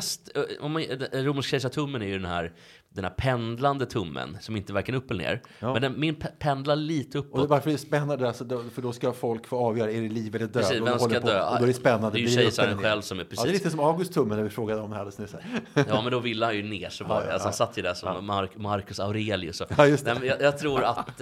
Romersk kejsartummen är ju den här pendlande tummen som inte varken upp eller ner. Ja. Men min pendlar lite uppåt. Och varför är det spännande? Alltså, för då ska folk få avgöra, är det liv eller död? Precis, vem ska dö? Och då är det spännande. Det är ju kejsaren själv som är precis. Ja, det är lite som August tummen när vi frågade om det alldeles nyss. Ja, men då ville han ju ner så bara. Alltså, han satt ju där som Marcus Aurelius. Ja, just det. Jag tror att...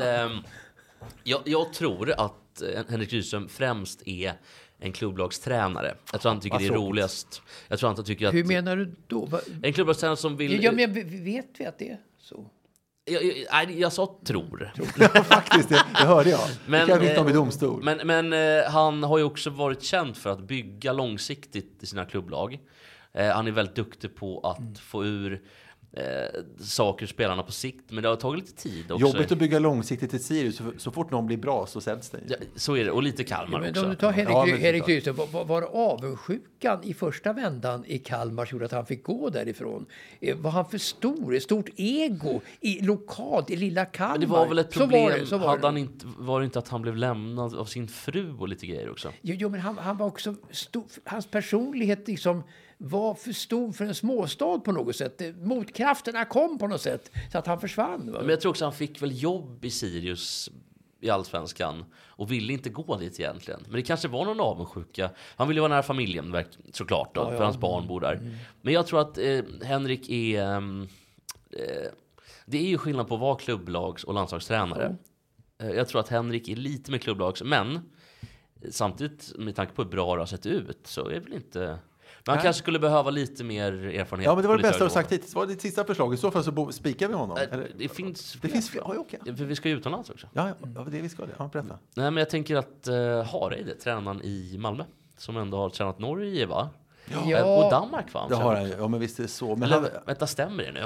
Jag tror att Henrik Rydström främst är en klubblagstränare. Jag tror han tycker det är roligast. Jag tror han tycker att... Hur menar du då? En klubblagstränare som vill... Ja, men vet vi att det är så? Jag sa tror. Ja, faktiskt, det hörde jag. Men, det kan vittna om i domstol. Men han har ju också varit känd för att bygga långsiktigt i sina klubblag. Han är väldigt duktig på att få ur saker spelarna på sikt, men det har tagit lite tid också. Jobbigt att bygga långsiktigt i Sirius, så fort någon blir bra så säljs det. Ja, så är det, och lite Kalmar men också. Om du tar Henrik Rydström, var avundsjukan i första vändan i Kalmar som gjorde att han fick gå därifrån? Var han för stor? Ett stort ego lokalt i lilla Kalmar? Men det var väl ett problem. Var det inte att han blev lämnad av sin fru och lite grejer också? Jo, men han var också stor, hans personlighet liksom var för stor för en småstad på något sätt. Motkrafterna kom på något sätt så att han försvann. Men jag tror också han fick väl jobb i Sirius i Allsvenskan och ville inte gå dit egentligen. Men det kanske var någon avundsjuka. Han ville vara nära familjen såklart då, för hans barn bor där. Men jag tror att Henrik är... det är ju skillnad på att vara klubblags- och landslagstränare. Jag tror att Henrik är lite med klubblags, men samtidigt med tanke på hur bra det har sett ut så är det väl inte... Man kanske skulle behöva lite mer erfarenhet. Ja, men det var det bästa du sagt hittills. Var det ditt sista förslag? I så fall så spikar vi honom. Det finns fler. Ja, okej. För vi ska ju utomlands också. Ja, det vi ska. Ja, berätta. Nej, men jag tänker att Hareide, tränaren i Malmö, som ändå har tränat Norge, va? Ja. Och Danmark, va? Det har han. Ja, men visst är det så. Men vänta, stämmer det nu?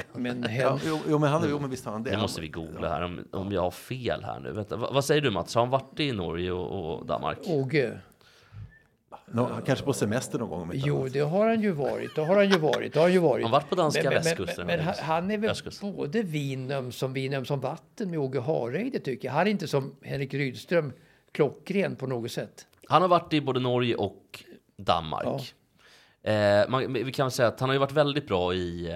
Men visst har han det. Det måste vi googla här om jag har fel här nu. Vänta, vad säger du, Mats? Har han varit i Norge och Danmark? Åge. Kanske på semester någon gång. Jo, det har han ju varit. Det har han ju varit. Han har varit på danska västkusten. Men han är väl både vinöm som vatten med Åge Hareide, tycker jag. Han är inte som Henrik Rydström klockren på något sätt. Han har varit i både Norge och Danmark. Vi kan säga att han har ju varit väldigt bra i...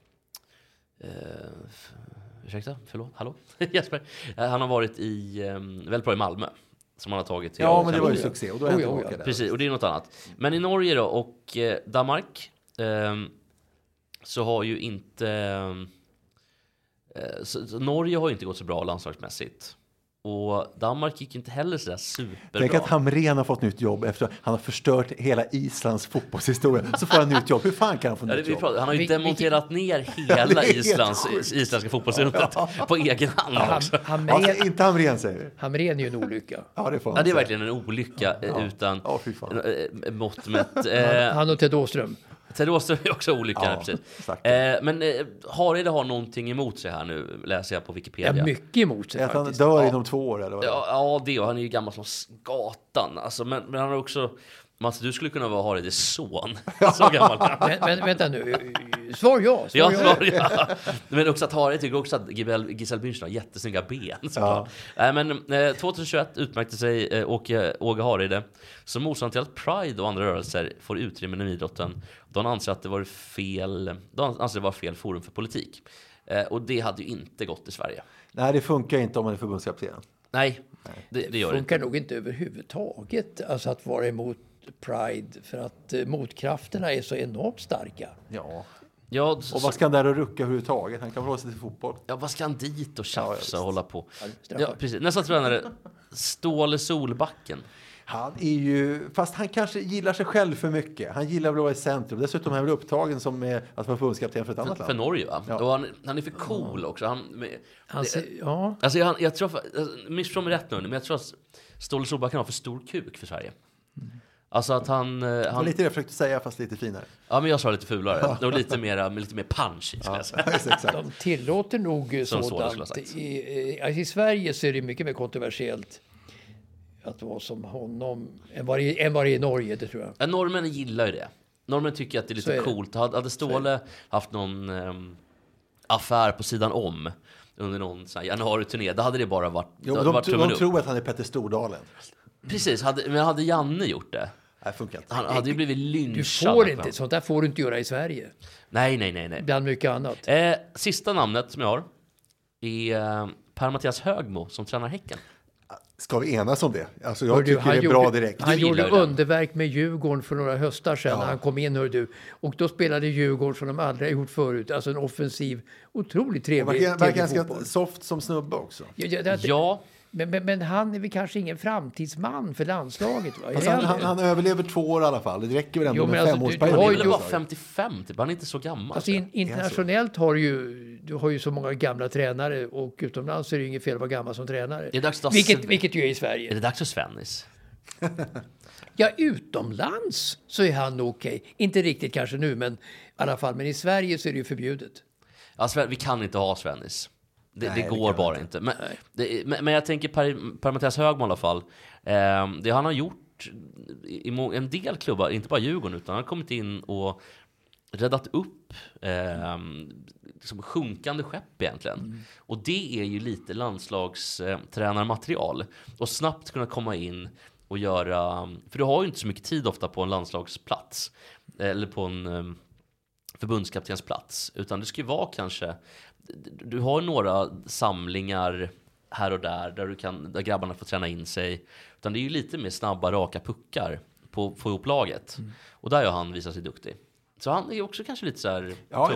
ursäkta, förlåt, hallå? Jesper. Han har varit väldigt bra i Malmö. Som han har tagit till. Ja, men det var ju succé. Och då är precis, och det är något annat. Men i Norge då och Danmark så har ju inte... så Norge har ju inte gått så bra landslagsmässigt. Och Danmark gick inte heller så där superbra. Tänk att Hamrén har fått nytt jobb efter att han har förstört hela Islands fotbollshistoria. Så får han nytt jobb. Hur fan kan han få nytt jobb? Han har ju demonterat ner hela isländska fotbollsrundet på egen hand också. Inte Hamrén, säger vi. Hamrén är ju en olycka. Ja, det är verkligen en olycka utan mått mätt. Han och Ted Åström. Ted Åström är också olyckan, precis. Men Hareide har någonting emot sig här nu, läser jag på Wikipedia. Ja, mycket emot sig faktiskt. Han dör inom 2 år, eller vad? Ja, det. Och han är ju gammal som gatan. Alltså, men han har också... Mats, du skulle kunna vara Hareides son. Så gammal. Men vänta nu. Svar ja. Ja. Men också att Hareide tycker också att Giselle Bündchen har jättesnygga ben. Men 2021 utmärkte sig Åge Hareide som motstånd till att Pride och andra rörelser får utrymme inom idrotten. De anser att det var fel forum för politik. Och det hade ju inte gått i Sverige. Nej, det funkar inte om man är förbundskapten. Nej, det gör det inte. Det funkar nog inte överhuvudtaget, alltså att vara emot Pride, för att motkrafterna är så enormt starka. Ja, och vad ska han där och rucka överhuvudtaget? Han kan hålla sig till fotboll. Ja, vad ska han dit och tjafsa och hålla på? Ja, precis. Nästa tränare, Ståle Solbacken. Han är ju, fast han kanske gillar sig själv för mycket. Han gillar väl att vara i centrum. Dessutom är han väl upptagen som att vara förbundskapten för ett annat land. För Norge, va? Ja. Och han är för cool också. Jag tror, missförstå mig rätt nu, men jag tror att Ståle Solbacken har för stor kuk för Sverige. Alltså att han var lite det jag försökte säga, fast lite finare. Ja, men jag sa lite fulare. Och lite mer punch i, skulle jag säga. De tillåter nog sådant. I Sverige så är det mycket mer kontroversiellt att vara som honom än vad det är i Norge, det tror jag. Ja, norrmännen gillar ju det. Norrmännen tycker att det är lite coolt. Hade Ståle haft någon affär på sidan om under någon januari-turné, då hade det bara varit... De tror att han är Petter Stordalen. Precis, men hade Janne gjort det? Han hade ju blivit lynchad. Du får inte, sånt där får du inte göra i Sverige. Nej. Bland mycket annat. Sista namnet som jag har är Per-Mattias Högmo som tränar Häcken. Ska vi enas om det? Alltså jag tycker det är bra direkt. Han gjorde underverk med Djurgården för några höstar sedan när han kom in, hör du. Och då spelade Djurgården som de aldrig har gjort förut. Alltså en offensiv, otroligt trevlig fotboll. Han var ganska soft som snubbe också. Ja. Men han är väl kanske ingen framtidsman för landslaget, va? Alltså han överlever 2 år i alla fall. Det räcker väl ändå med 5-årsperiod. Han är väl bara 55, typ. Han är inte så gammal. Alltså internationellt har du har ju så många gamla tränare, och utomlands är det inget fel att vara gammal som tränare. Vilket ju är i Sverige. Är det dags för Svennis? Ja, utomlands så är han okej. Inte riktigt kanske nu, men i alla fall. Men i Sverige så är det ju förbjudet. Ja, vi kan inte ha Svennis. Det går bara inte. Men jag tänker Per-Mattias Högmo i alla fall. Det han har gjort i en del klubbar, inte bara Djurgården, utan han har kommit in och räddat upp liksom sjunkande skepp egentligen. Och det är ju lite landslagstränarmaterial. Och snabbt kunna komma in och göra... För du har ju inte så mycket tid ofta på en landslagsplats. Eller på en förbundskaptens plats. Utan det ska ju vara kanske... Du har några samlingar här och där grabbarna får träna in sig. Utan det är ju lite mer snabba, raka puckar på att få ihop laget. Och där har han visat sig duktig. Så han är också kanske lite så här...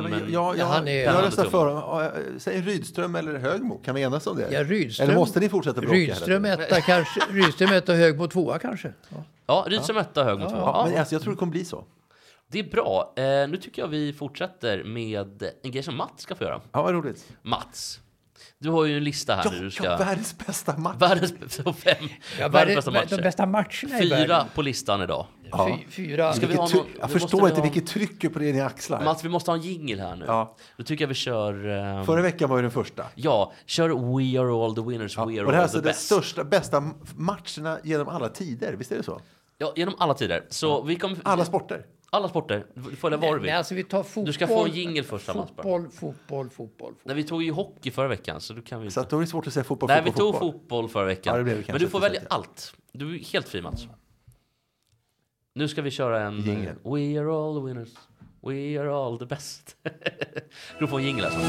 Jag röstar för. Säg Rydström eller Högmo. Kan vi enas om det? Ja, Rydström. Eller måste ni fortsätta bråka? Rydström etta kanske. Rydström etta, Högmo 2 kanske. Ja, Rydström etta, Högmo 2. Ja, men alltså, jag tror det kommer bli så. Det är bra. Nu tycker jag vi fortsätter med en grej som Mats ska få göra. Ja, vad roligt. Mats, du har ju en lista här nu. Världens bästa match. Världens bästa matcher. De bästa matcherna 4 på listan idag. Ja. 4. Jag förstår inte vilket tryck på det ni axlar. Mats, vi måste ha en jingle här nu. Ja. Då tycker jag vi kör... Förra veckan var ju den första. Ja, kör We Are All The Winners, We Are All The Best. Och det här är de bästa matcherna genom alla tider, visst är det så? Ja, genom alla tider. Så vi kommer... Alla sporter. Alla sporter. Du får vad du vill. Nej, alltså vi tar fotboll. Du ska få en jingle först. Fotboll. Nej, vi tog ju hockey förra veckan, så du kan vi... Så att då är det svårt att säga fotboll. Nej, vi tog fotboll förra veckan. Ja, det blev det men du får välja kanske. allt. Du är helt fri, Mats. Nu ska vi köra en... Jingle. We are all the winners. We are all the best. Du får en jingle alltså.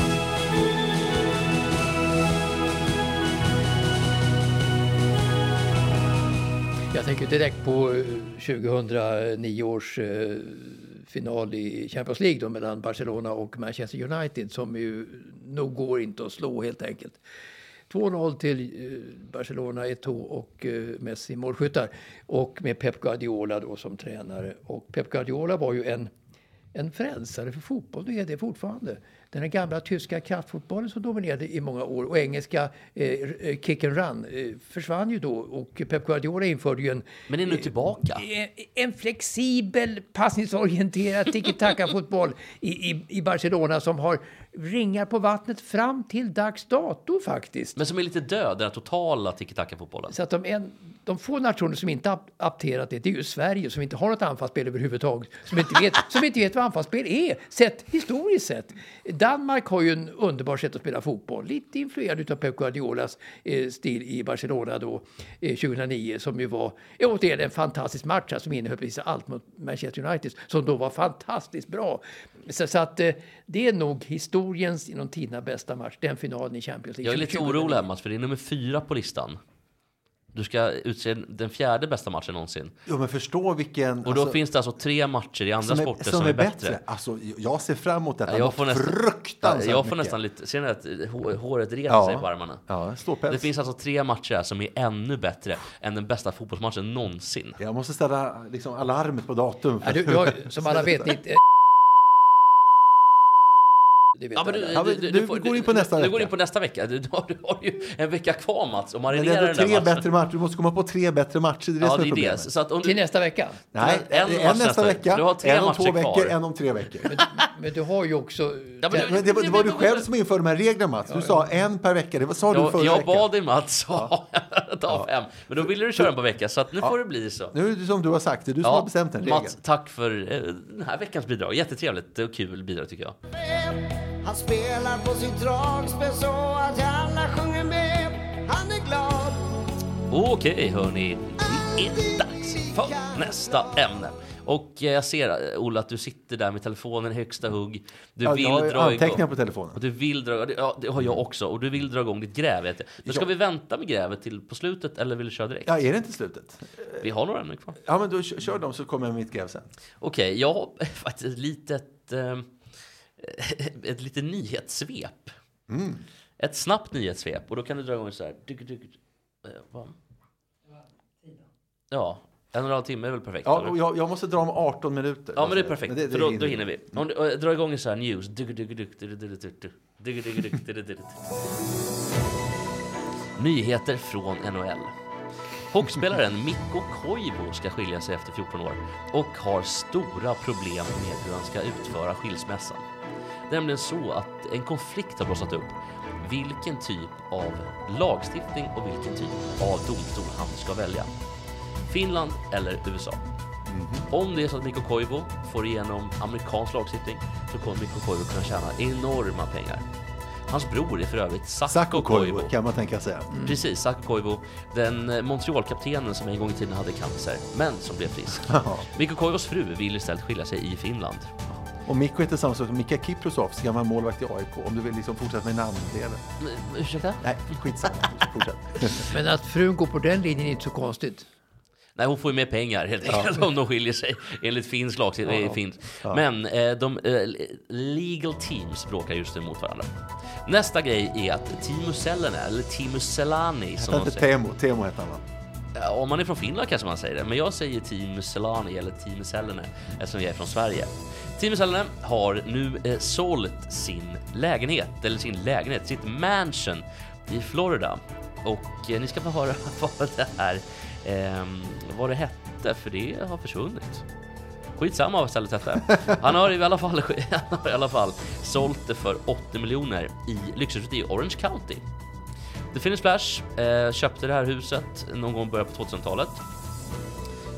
Jag tänker direkt på 2009 års final i Champions League då, mellan Barcelona och Manchester United, som ju nog går inte att slå helt enkelt. 2-0 till Barcelona, Eto'o och Messi målskyttar, och med Pep Guardiola då som tränare. Och Pep Guardiola var ju en frälsare för fotboll, det är det fortfarande. Den här gamla tyska kraftfotbollen som dominerade i många år, och engelska kick and run försvann ju då, och Pep Guardiola införde ju en... Men är nu tillbaka? En flexibel, passningsorienterad tiki-taka-fotboll i Barcelona som har ringar på vattnet fram till dags dato faktiskt. Men som är lite död, den här totala tiki-taka-fotbollen. Så att de få nationer som inte har apterat det är ju Sverige, som inte har något anfallsspel överhuvudtaget. Som inte vet vad anfallsspel är, historiskt sett. Danmark har ju en underbar sätt att spela fotboll. Lite influerad av Pep Guardiolas stil i Barcelona då, 2009. Som ju var en fantastisk match som innehöll precis allt mot Manchester United. Som då var fantastiskt bra. Så att det är nog historiens inom tiderna bästa match. Den finalen i Champions League. Jag är lite orolig här, Mats, för det är nummer 4 på listan. Du ska utse den 4:e bästa matchen någonsin. Jo, men förstå vilken... Och då finns det alltså 3 matcher i andra sporter som är bättre. Alltså, jag ser fram emot detta. Jag får fruktansvärt nästan lite... Ser ni att håret reser sig på armarna? Ja, ståpäls. Det finns alltså 3 matcher här som är ännu bättre än den bästa fotbollsmatchen någonsin. Jag måste ställa liksom alarmet på datum. Ja, du har, som alla vet, Ja, men du går in på nästa vecka. Du går in på nästa vecka. Du har ju en vecka kvar, Mats, och marinera den där matchen. bättre matcher. Du måste komma på 3 bättre matcher. Det är det som är problemet. Så att om till nästa vecka? Nej, en nästa vecka. Du har 3 en om matcher 2 veckor, kvar. En om 3 veckor. Men du har ju också... Ja, men det var du själv som införde de här reglerna, Mats. Du sa en per vecka. Det sa du förra veckan. Jag bad dig, Mats, ta 5. Men då ville du köra en på vecka, så att nu får det bli så. Nu är det som du har sagt. Det är du som har bestämt den regeln. Mats, tack för den här veckans bidrag. Jättetrevligt och kul bidrag, tycker jag. Han spelar på sitt dragspel så att alla sjunger med. Han är glad. Okej, hörni. Det är dags för nästa ämne. Och jag ser, Ola, att du sitter där med telefonen i högsta hugg. Du vill jag har dra anteckningar igång. på telefonen. Och du vill dra, ja, det har jag också. Och du vill dra igång ditt gräv, vet jag. Men ska vi vänta med grävet till på slutet, eller vill du köra direkt? Ja, är det inte slutet? Vi har några ämnen kvar. Ja, men då kör dem så kommer jag med mitt gräv sen. Okej, jag har faktiskt ett litet nyhetssvep. Ett snabbt nyhetssvep. Och då kan du dra igång så här. Ja, 1,5 timme är väl perfekt. Ja, och jag måste dra om 18 minuter. Ja, men det är perfekt. Men för då hinner vi. Om du drar igång så här news. Nyheter från NHL. Hockeyspelaren Mikko Koivu ska skilja sig efter 14 år och har stora problem med hur han ska utföra skilsmässan. Det är nämligen så att en konflikt har blossat upp. Vilken typ av lagstiftning och vilken typ av domstol han ska välja. Finland eller USA. Om det är så att Mikko Koivu får igenom amerikansk lagstiftning så kommer Mikko Koivu kunna tjäna enorma pengar. Hans bror är för övrigt Sakko Koivu, kan man tänka sig. Precis, Sakko Koivu, den Montreal-kaptenen som en gång i tiden hade cancer, men som blev frisk. Mikko Koivus fru vill istället skilja sig i Finland. Och Mikko heter samma sak som Mika Kiprosovs, gammal målvakt i AIK. Om du vill liksom fortsätta med namndelen. Ursäkta? Nej, skitsamma. Fortsätt. Men att frun går på den linjen är inte så konstigt. Nej, hon får ju mer pengar helt enkelt om de skiljer sig enligt finsk lagstiftning. Men de legal teams bråkar just nu mot varandra. Nästa grej är att Teemu Selänne, eller Teemu Selanne som man säger. Teemu heter han. Om man är från Finland kanske man säger det, men jag säger Teemu Selanne eller Teemu Selänne eftersom jag är från Sverige. Teemu Selänne har nu sålt sin lägenhet, sitt mansion i Florida. Och ni ska få höra vad det här vad det hette, för det har försvunnit. Skitsamma vad stället hette. Han har i alla fall sålt det för 80 miljoner i lyxhuset i Orange County. The Finnish Splash köpte det här huset någon gång i början på 2000-talet.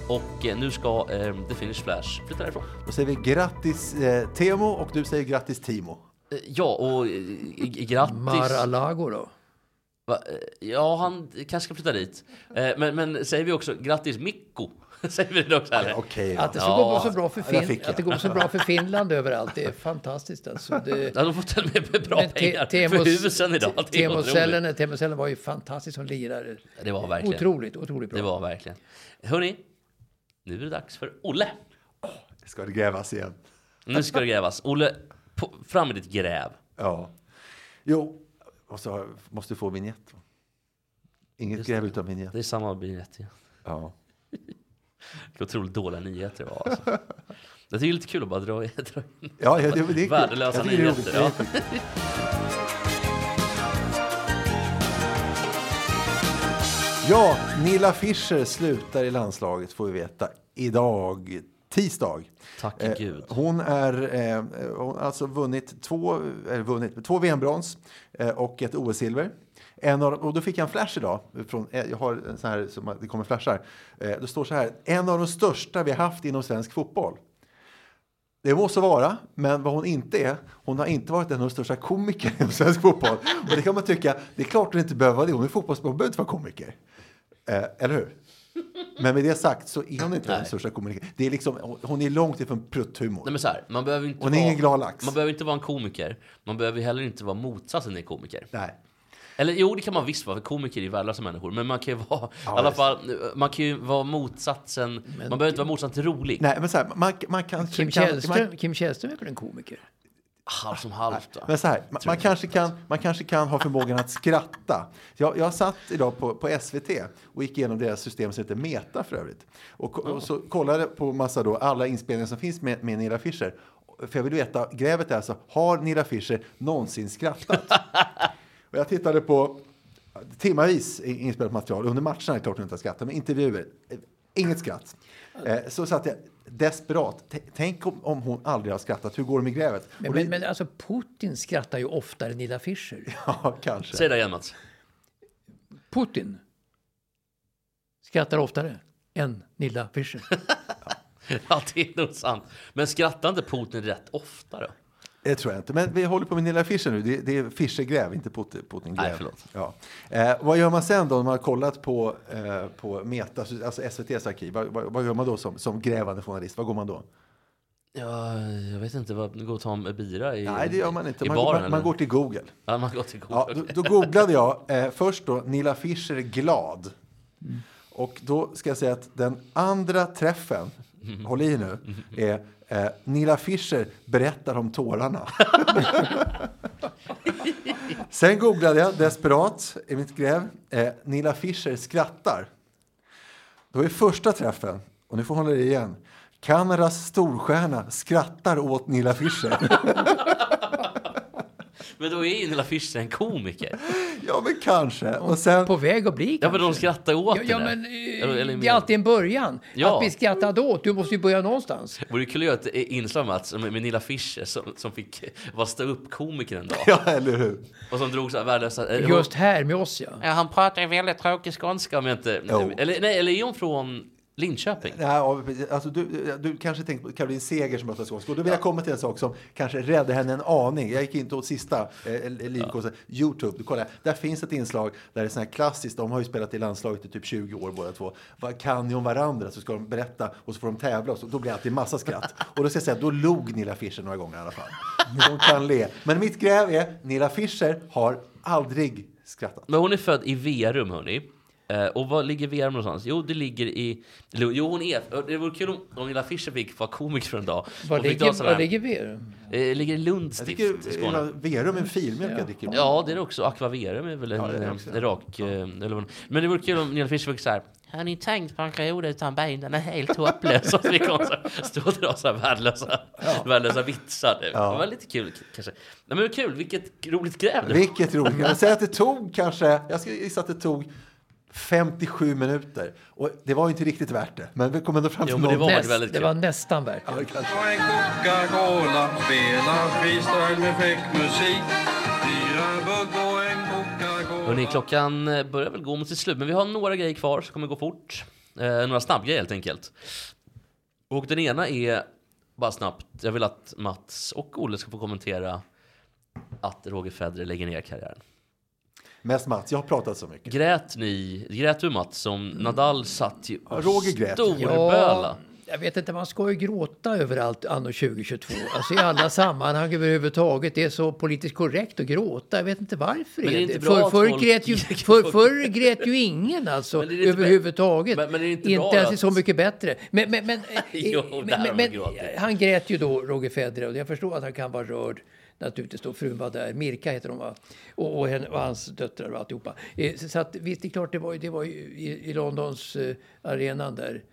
Och nu ska The Finnish Flash flytta därifrån. Då säger vi grattis Teemu och du säger grattis Timo. Ja, och grattis... Mar-a-Lago då? Ja, han kanske ska flytta dit. Men säger vi också grattis Mikko? Säger vi det också här? Okej, Att det ska gå så bra för att det går så bra för Finland överallt, det är fantastiskt alltså. Ja, de får till med bra pengar för husen idag. Teemu Selänne var ju fantastisk som lirare. Det var verkligen. Otroligt bra. Det var verkligen. Hörrni, nu är det dags för Olle. Ska det grävas igen? Nu ska det grävas. Olle, fram med ditt gräv. Ja. Jo, och så måste du få vignett. Inget gräv utan vignett. Det är samma vignett, ja. Det otroligt dåliga nyheter det var alltså. Jag tycker det är lite kul att bara dra in det är värdelösa nyheter. Ja. Ja, Nilla Fischer slutar i landslaget får vi veta idag, tisdag. Tack Gud. Hon har alltså vunnit två VM-brons och ett OS-silver. Och då fick jag en flash idag. Jag har en sån här som det kommer flashar. Det står så här: en av de största vi har haft inom svensk fotboll. Det måste vara, men vad hon inte är, hon har inte varit en av de största komiker inom svensk fotboll. Och det kan man tycka, det är klart hon inte behöver vara det. Hon är fotbollsspelare, hon behöver inte vara komiker. Eller hur? Men med det sagt så är hon inte den största komiker. Det är liksom, hon är långt ifrån prutthumor. Nej, men så här, man behöver inte hon är ingen glad lax. Man behöver inte vara en komiker. Man behöver heller inte vara motsatsen till komiker. Nej. Eller jo, det kan man visst vara, för komiker är värdelösa människor. Men man kan ju vara, i alla fall, man kan ju vara motsatsen. Man behöver inte vara motsatsen till rolig. Nej, men så här, man kan... Kim Källström är väl en komiker? Halv som halvt då. Men så här, man kanske kan ha förmågan att skratta. Jag satt idag på SVT och gick igenom deras system som heter Meta för övrigt. Och så kollade på massa då alla inspelningar som finns med Nilla Fischer. För jag vill veta, grävet är alltså, har Nilla Fischer någonsin skrattat? Och jag tittade på timmavis inspelat material. Under matcherna är det klart att inte skrattat, men intervjuer, inget skratt. Så satt jag desperat. Tänk om hon aldrig har skrattat. Hur går det med grävet? Men alltså Putin skrattar ju oftare än Nilla Fischer. Ja, kanske. Säg det igen, Mats. Putin skrattar oftare än Nilla Fischer. Ja, det är nog sant. Men skrattar inte Putin rätt ofta då? Det tror jag inte. Men vi håller på med Nilla Fischer nu. Det är Fischer-gräv, inte Putin-gräv. Nej, förlåt. Ja. Vad gör man sen då när man har kollat på Meta, alltså SVT:s arkiv? Vad gör man då som grävande journalist? Vad går man då? Ja, jag vet inte. Gå och ta en bira i Nej, det gör man inte. Man går till Google. Ja, man går till Google. Ja, då googlade jag först då Nilla Fischer glad. Och då ska jag säga att den andra träffen, håll i nu, är Nilla Fischer berättar om tårarna. Sen googlade jag desperat i mitt gräv. Nilla Fischer skrattar. Då är första träffen, och nu får hålla det igen. Kanadas storstjärna skrattar åt Nilla Fischer. Men då är ju Nilla Fischer en komiker. Ja, men kanske. Och sen... På väg att bli kanske. Ja, men de skrattar åt det. Ja, men det är alltid en början. Ja. Att bli skrattad åt. Du måste ju börja någonstans. Vore kul att göra ett inslag med Nilla Fischer som fick vara stå-upp-komiker en dag. Ja, eller hur? Och som drog så här värdelösa... Just här med oss, ja. Ja, han pratar ju väldigt tråkig skånska om jag inte... Eller är hon från Linköping? Ja, alltså du kanske tänkte på Caroline Seger som pratar skånska. Och då vill jag komma till en sak som kanske räddade henne en aning. Jag gick in åt sista livkursen, YouTube. Du kollar, där finns ett inslag där det är sån här klassiskt. De har ju spelat i landslaget i typ 20 år båda två. Vad kan ni om varandra? Så ska de berätta och så får de tävla. Och så, då blir det alltid massa skratt. Och då ska jag säga, då log Nilla Fischer några gånger i alla fall. De kan le. Men mitt gräv är, Nilla Fischer har aldrig skrattat. Men hon är född i Verum, hörni. Och vad ligger Verum någonstans? Jo, det ligger i... Jo, hon är... Det vore kul om Nilla Fischer fick vara komiker för en dag. Var ligger Verum? Ligger i Lundstift i Skåne. Verum är en filmjölk jag dricker. Ja, det är också. Aquaverum är väl en rak... Men det vore kul om Nilla Fischer fick så här... Har ni tänkt på en period utan ben? Den är helt hopplös. Så vi kan stå och dra så här värdelösa vitsar. Det var lite kul kanske. Nej, men det var kul. Vilket roligt gräv. Vilket roligt. Jag säger att det tog kanske... Jag ska gissa att det tog 57 minuter. Och det var ju inte riktigt värt det. Men vi kom ändå fram till det var nästan värt det. Och en Coca-Cola spelar freestyle med fräck musik. 4 bugg och en Coca-Cola. Hörrni, klockan börjar väl gå mot sitt slut. Men vi har några grejer kvar så kommer gå fort. Några snabbgrejer helt enkelt. Och den ena är bara snabbt. Jag vill att Mats och Olle ska få kommentera att Roger Federer lägger ner karriären. Mest Mats, jag har pratat så mycket. Grät du Mats som Nadal satt ju Roger grät. storböla? Jag vet inte, man ska ju gråta överallt anno 2022. Alltså i alla sammanhang överhuvudtaget. Det är så politiskt korrekt att gråta. Jag vet inte varför. Men det är inte bra Förr grät ju ingen alltså överhuvudtaget. Men är det inte inte bra ens att... så mycket bättre. Men men han grät ju då, Roger Federer. Och jag förstår att han kan vara rörd. Naturligtvis då frun var där. Mirka heter hon, va? Och hans döttrar och alltihopa. Så att visst, det är klart, det var ju i Londons arenan där.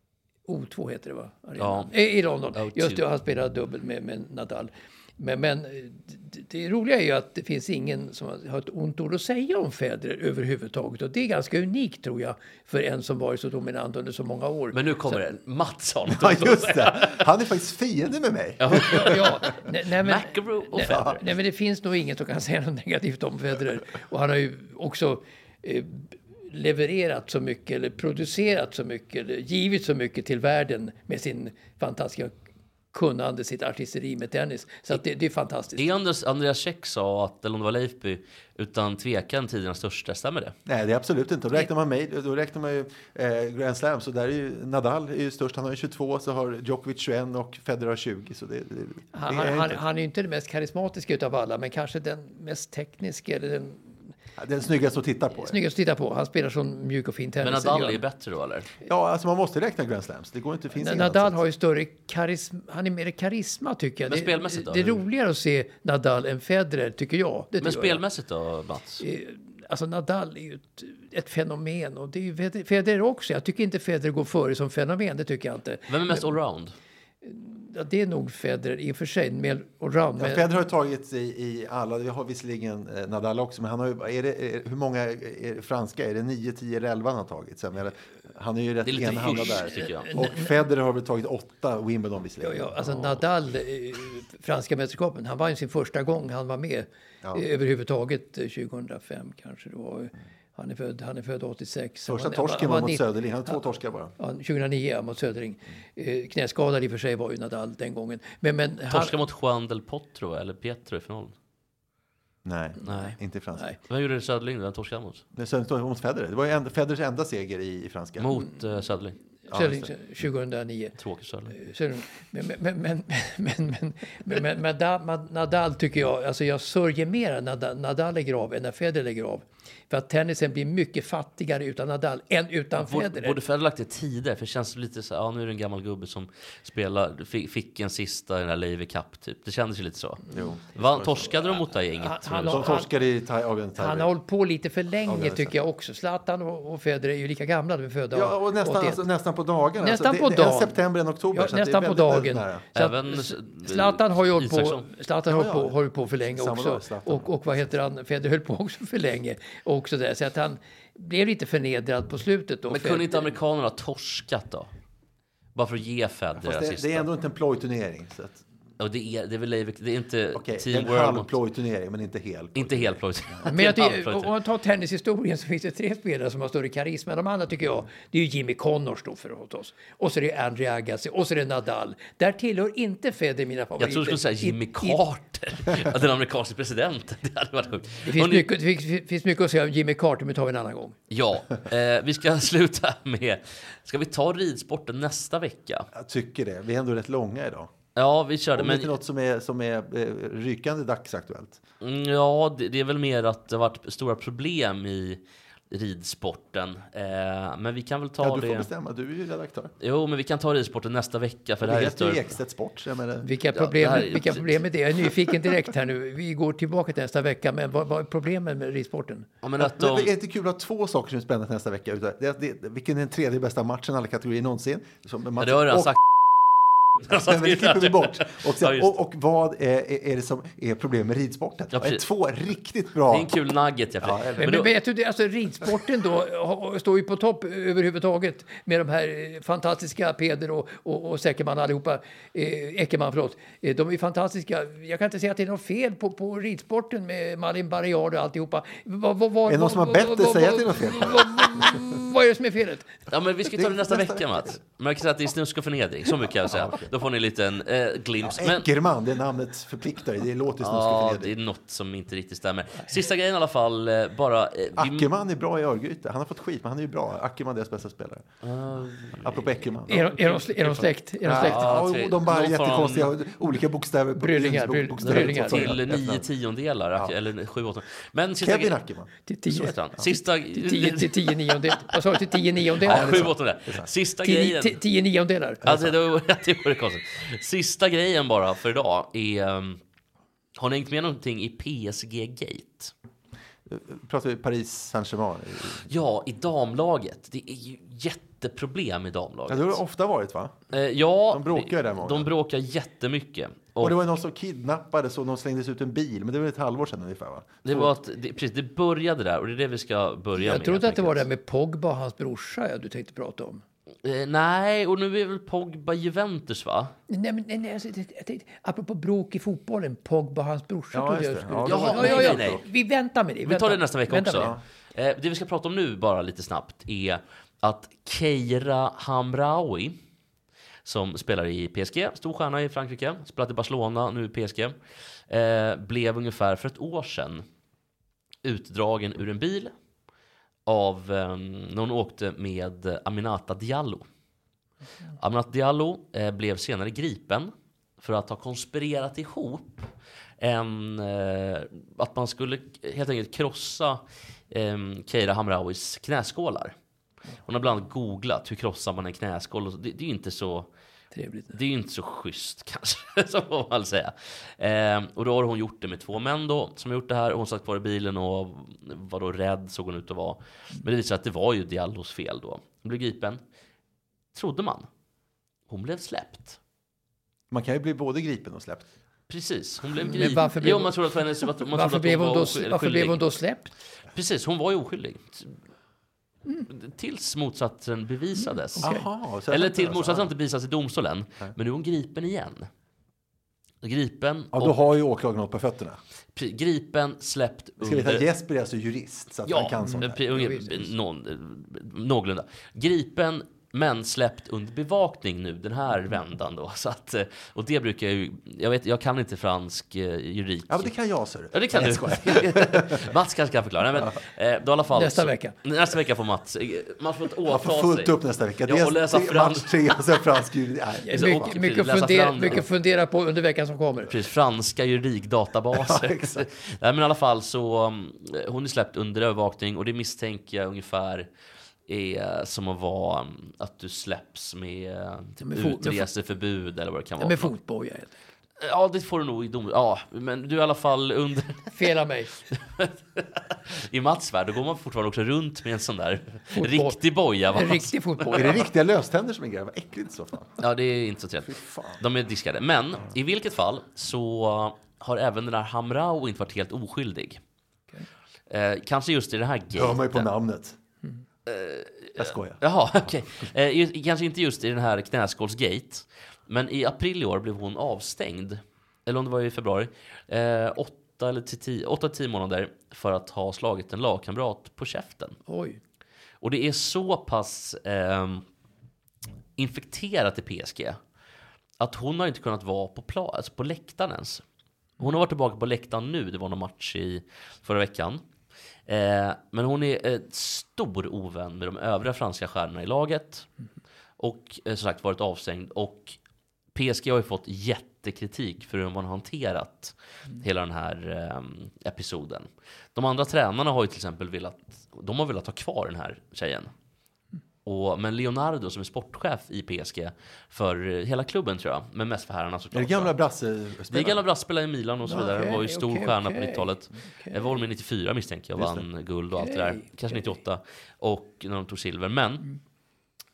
O2 heter det, va? Ja. I London. O2. Just det, han spelade dubbel med Nadal. Men det roliga är ju att det finns ingen som har ett ont ord att säga om Federer överhuvudtaget. Och det är ganska unikt, tror jag, för en som varit så dominant under så många år. Men nu kommer det. Mats har något Ja, att just säga. det. Han är faktiskt fiende med mig. McEnroe och Federer. Nej, men det finns nog ingen som kan säga något negativt om Federer. Och han har ju också levererat så mycket, eller producerat så mycket, eller givit så mycket till världen med sin fantastiska kunnande, sitt artisteri med tennis. Så att det är fantastiskt. Andreas Käck sa att, eller om det var Leifby, utan tvekan tidernas största, stämmer det? Nej, det är absolut inte. Då räknar man ju Grand Slam, så där är ju Nadal är ju störst. Han har ju 22, så har Djokovic 21 och Federer har 20. Så han är ju inte den mest karismatiska utav alla, men kanske den mest tekniska, eller den snyggaste att titta på. Snyggast att titta på. Han spelar som mjuk och fin tennis. Men Nadal är bättre då, eller? Ja, alltså man måste räkna Grand Slams. Det går inte, finns Nadal har ju större karisma. Han är mer karisma, tycker jag. Men spelmässigt då? Det är roligare att se Nadal än Federer, tycker jag. Men spelmässigt då, Mats? Alltså Nadal är ju ett fenomen. Och det är ju Federer också. Jag tycker inte Federer går före som fenomen. Det tycker jag inte. Vem är mest allround? Ja, det är nog Federer i och för sig, med allround. Ja, Federer har tagit i alla, vi har visserligen Nadal också, men han har ju, hur många franska, är det 9, 10 eller 11 han har tagit? Sen, han är ju rätt enhandad där. Tycker jag. Och Federer har väl tagit 8 Wimbledon visserligen. Ja, alltså Nadal, franska mästerskapen, han var ju sin första gång han var med överhuvudtaget 2005 kanske det var. Han är född 86. Första torsken var mot Söderling. Han hade 2 torskar bara. Ja, 2009 mot Söderling. Knäskadad i och för sig var ju Nadal den gången. Men torska mot Juan del Potro eller Pietro i finalen? Nej, inte i franska. Vem gjorde Söderling den torskade mot? Söderling mot Federer. Det var ju Federers enda seger i franska. Mot Söderling. Söderling 2009. Tråkigt Söderling. Men Nadal tycker jag, alltså jag sörjer mer Nadal lägger av än när Federer lägger av. För att tennisen blir mycket fattigare utan Nadal än utan Federer. Borde Federer lagt det tidigare? För det känns lite så nu är det en gammal gubbe som spelar, fick en sista i den här Laver Cup typ. Det kändes ju lite så. Torskade de mot det gänget? De torskade i han har hållit på lite för länge tycker jag också. Zlatan och Federer är ju lika gamla, de är födda. Ja, och nästan på dagen. Nästan alltså, på dagen. Det är september än oktober. Ja, nästan på dagen. Även Zlatan har ju hållit på för länge samma också. Dag, och vad heter han? Federer höll på också för länge. Också där. Så att han blev lite förnedrad på slutet då. Men kunde inte amerikanerna ha torskat då? Bara för att ge Federer det är ändå inte en plojturnering. Så att... Och det är väl det är inte Team World. En halvplojturnering, men inte hel. Inte helt plojt. Men om man tar tennishistorien så finns det 3 spelare som har större karisma än de andra tycker jag. Det är ju Jimmy Connors då för oss. Och så är det Andre Agassi och så är det Nadal. Där tillhör inte Federer mina favoriter. Jag tror du skulle säga Jimmy Carter. Den amerikanska presidenten. Det hade varit sjukt. Det finns mycket att säga om Jimmy Carter, men tar vi en annan gång. Ja, vi ska sluta med... Ska vi ta ridsporten nästa vecka? Jag tycker det. Vi är ändå rätt långa idag. Ja, vi körde. Om det inte något som är rykande dagsaktuellt. Ja, det är väl mer att det har varit stora problem i ridsporten. Men vi kan väl ta det... Du får bestämma, du är ju redaktör. Jo, men vi kan ta ridsporten nästa vecka. För det heter ju Ekstedt Sport. Vilka problem är det? Jag är nyfiken direkt här nu. Vi går tillbaka till nästa vecka. Men vad är problemen med ridsporten? Ja, men det är inte kul att ha 2 saker som är spännande nästa vecka. Vilken är den 3:e bästa matchen alla kategorier någonsin? Det har jag sagt. Men det klipper vi bort. Och vad är det som är problem med ridsporten? Ja, det är 2 riktigt bra... Det är en kul nugget. Men vet du det, alltså ridsporten då står ju på topp överhuvudtaget med de här fantastiska Peder och Säckerman allihopa, Eckerman förlåt. De är fantastiska. Jag kan inte säga att det är något fel på ridsporten med Malin Barriard och alltihopa. Är det någon som har bett dig säga att det är något fel? Vad är det som är felet? Ja, men vi ska ta det nästa vecka, Mats. Man kan säga att det är snusk och förnedring, så mycket kan jag säga. Då får ni en liten glimt. Eckerman, det namnet förpliktar. Det låter snusk och förnedring. Det är något som inte riktigt stämmer. Sista grejen i alla fall, bara... Ackerman är bra i Örgryte. Han har fått skit, men han är ju bra. Ackerman är deras bästa spelare. Apropå Eckerman. Är de släkt? Ja, de bara jättekonstiga olika bokstäver. Bryllingar. Till 9/10, eller 7/8. Men sista Kevin Ackerman. Till 10. Sista... Till 10 niondelar. Vad sa du? Till 10 niondelar? 7/8. Sista grejen... 10 niondelar. Alltså, det var konstigt. Sista grejen bara för idag är... Har ni hängt med någonting i PSG-gate? Pratar vi Paris Saint-Germain? Ja, i damlaget. Det är ju jätteproblem i damlaget. Ja, det har det ofta varit, va? Ja, de bråkar där många. De bråkar jättemycket. Och det var någon som kidnappades och de slängdes ut en bil. Men det var ett halvår sedan ungefär, va? Det började där och det är det vi ska börja med. Jag trodde att det var det med Pogba och hans brorsa du tänkte prata om. Nej, och nu är väl Pogba Juventus, va? Nej, alltså, apropå bråk i fotbollen, Pogba och hans brorsa. Ja, just det. Nej. Vi väntar med det. Vi tar det nästa vecka också. Det vi ska prata om nu, bara lite snabbt, är att Keira Hamraoui, som spelar i PSG, stor stjärna i Frankrike, spelat i Barcelona, nu i PSG, blev ungefär för ett år sedan utdragen ur en bil av när hon åkte med Aminata Diallo. Aminata Diallo blev senare gripen för att ha konspirerat ihop att man skulle helt enkelt krossa Keira Hamraouis knäskålar. Hon har bland annat googlat hur krossar man en knäskål. Det är ju inte så trevligt. Det är ju inte så schysst kanske, så får man säga. Och då har hon gjort det med 2 män då, som har gjort det här. Hon satt kvar i bilen och var då rädd, såg hon ut att vara. Men det visade att det var ju Diallos fel då. Hon blev gripen. Trodde man. Hon blev släppt. Man kan ju bli både gripen och släppt. Precis, hon blev gripen. Varför blev hon då släppt? Precis, hon var ju oskyldig. Tills motsatsen bevisades. Okay. Aha, eller till motsatsen inte bevisas i domstolen. Men nu är hon gripen igen. Gripen. Ja, då har ju åklagaren något på fötterna. Gripen, släppt under... Ska vi ta Jesper är alltså jurist, så att han kan sånt någorlunda. Gripen, men släppt under bevakning nu den här vändan då, så att, och det brukar jag kan inte fransk juridik. Ja, men det kan jag, sir. Ja, det kan du. Mats kanske kan förklara. Nej, men då i alla fall nästa vecka får Mats får ett åta sig. Fullt upp nästa vecka. Ja, och läsa fransk juridik. Mycket fundera på under veckan som kommer. Precis, franska juridikdatabaser. Ja, nej, men i alla fall så hon är släppt under övervakning och det misstänker jag ungefär är som att vara att du släpps med utreseförbud eller vad det kan vara. Med fotboja. Ja, det får du nog i dom. Ja, men du är i alla fall under... Fel av mig. I Mats värld, då går man fortfarande också runt med en sån där riktig boja. En riktig fotboja. Är det riktiga löständer som är grejer? Vad äckligt så fan. Ja, det är inte så trevligt. De är diskade. Men i vilket fall så har även den här Hamraoui inte varit helt oskyldig. Okay. Kanske just i det här gaten. Hör man ju på namnet. Jag skojar. Jaha, okej. Okay. Kanske inte just i den här knäskålsgate. Men i april i år blev hon avstängd. Eller om det var i februari. 8-10 månader för att ha slagit en lagkamrat på käften. Oj. Och det är så pass infekterat i PSG att hon har inte kunnat vara på läktaren ens. Hon har varit tillbaka på läktaren nu. Det var någon match i förra veckan. Men hon är stor ovän med de övriga franska stjärnorna i laget. Och som sagt varit avstängd. Och PSG har ju fått jättekritik för hur man har hanterat hela den här episoden. De andra tränarna har ju till exempel velat ha kvar den här tjejen. Men Leonardo som är sportchef i PSG för hela klubben tror jag, men mest för herrarna såklart. Är det gamla brassespelare? Det är gamla brassspelare i Milan och så vidare. Var ju stor stjärna på 90-talet. Det var med 94 misstänker jag, vann guld och allt det där. Kanske 98 och när de tog silver. Men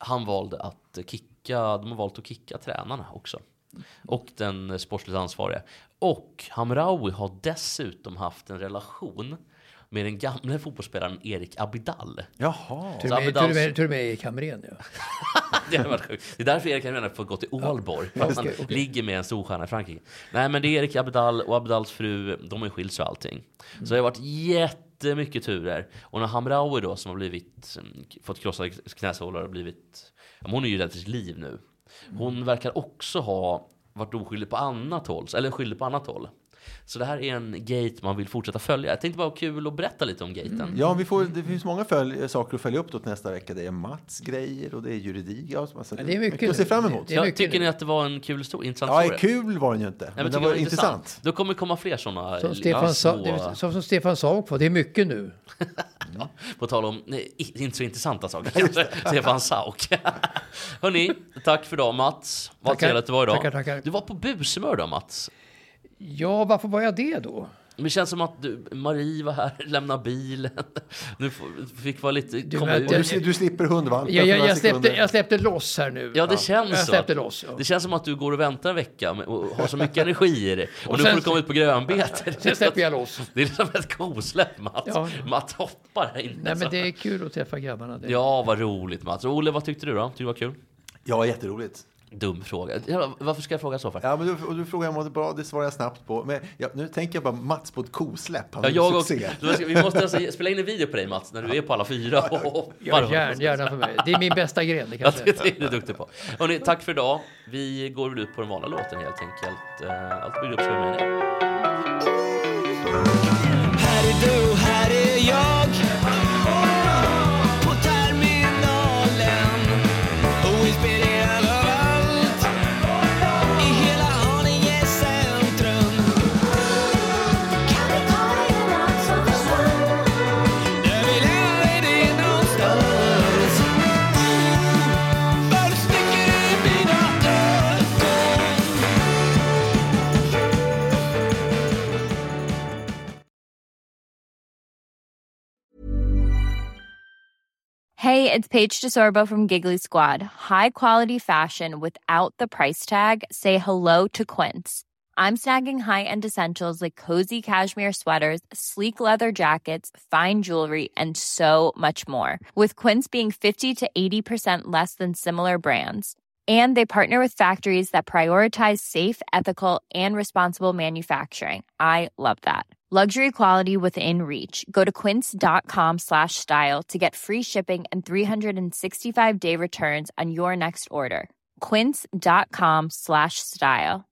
han valde att de har valt att kicka tränarna också. Och den sportsligt ansvariga. Och Hamraoui har dessutom haft en relation med den gamla fotbollsspelaren Erik Abidal. Jaha. Tror du med Erik Hamrén? Ja. Det är därför Erik Hamrén har fått gå till Ålborg. Han ligger med en storstjärna i Frankrike. Nej, men det är Erik Abidal och Abidals fru, de har skilt sig och allting. Så det har varit jättemycket turer. Och när Hamraoui då, som har fått krossade knäsålar och blivit... Hon är ju rädd för sitt liv nu. Hon verkar också ha varit oskyldig på annat håll. Eller skyldig på annat håll. Så det här är en gate man vill fortsätta följa. Jag tänkte bara kul att berätta lite om gaten. Ja, det finns många saker att följa upp då nästa vecka. Det är Mats grejer och det är juridik. Ja, det är mycket att se fram emot. Tycker ni att det var en kul historia? Ja, kul var den ju inte. Men det var intressant. Då kommer det komma fler sådana. Som Stefan sa, det är mycket nu. På tal om inte så intressanta saker. Stefan Sauk. Hörrni, tack för idag Mats. Vad trevligt det var idag. Tackar. Du var på busmör då Mats. Ja, varför var jag det då? Det känns som att Marie var här, lämnade bilen. Du fick vara lite... Du slipper hundvalpen. Jag släppte loss här nu. Ja, det känns så. Jag släppte loss. Ja. Det känns som att du går och väntar en vecka och har så mycket energi i det. Och nu får du komma ut på grönbete. Sen släpper jag loss. Det är som ett kosläpp, Mats. Ja. Mats hoppar här inne. Nej, men det är kul att träffa grabbarna. Ja, vad roligt, Mats. Och Olle, vad tyckte du då? Tyckte det var kul? Ja, jätteroligt. Dum fråga. Varför ska jag fråga så för? Ja, men du frågar om det bra, det svarar jag snabbt på. Men nu tänker jag bara Mats på ett kosläpp. Vi måste alltså spela in en video på dig Mats när du är på alla fyra. Gärna för mig. Det är min bästa gren. Det är du duktig på. Hörrni, tack för idag. Vi går väl ut på den vanliga låten helt enkelt. Allt bygger upp sig med dig. Här är du, här är jag. På terminalen. Och vi spelar överallt. I hela Haninge centrum. Kan vi ta dig en natt som försvann? Jag vill lära dig någonstans. För du sticker i mina ögon. Hey, it's Paige DeSorbo from Giggly Squad. High quality fashion without the price tag. Say hello to Quince. I'm snagging high-end essentials like cozy cashmere sweaters, sleek leather jackets, fine jewelry, and so much more. With Quince being 50 to 80% less than similar brands. And they partner with factories that prioritize safe, ethical, and responsible manufacturing. I love that. Luxury quality within reach. Go to quince.com/style to get free shipping and 365-day returns on your next order. Quince.com/style.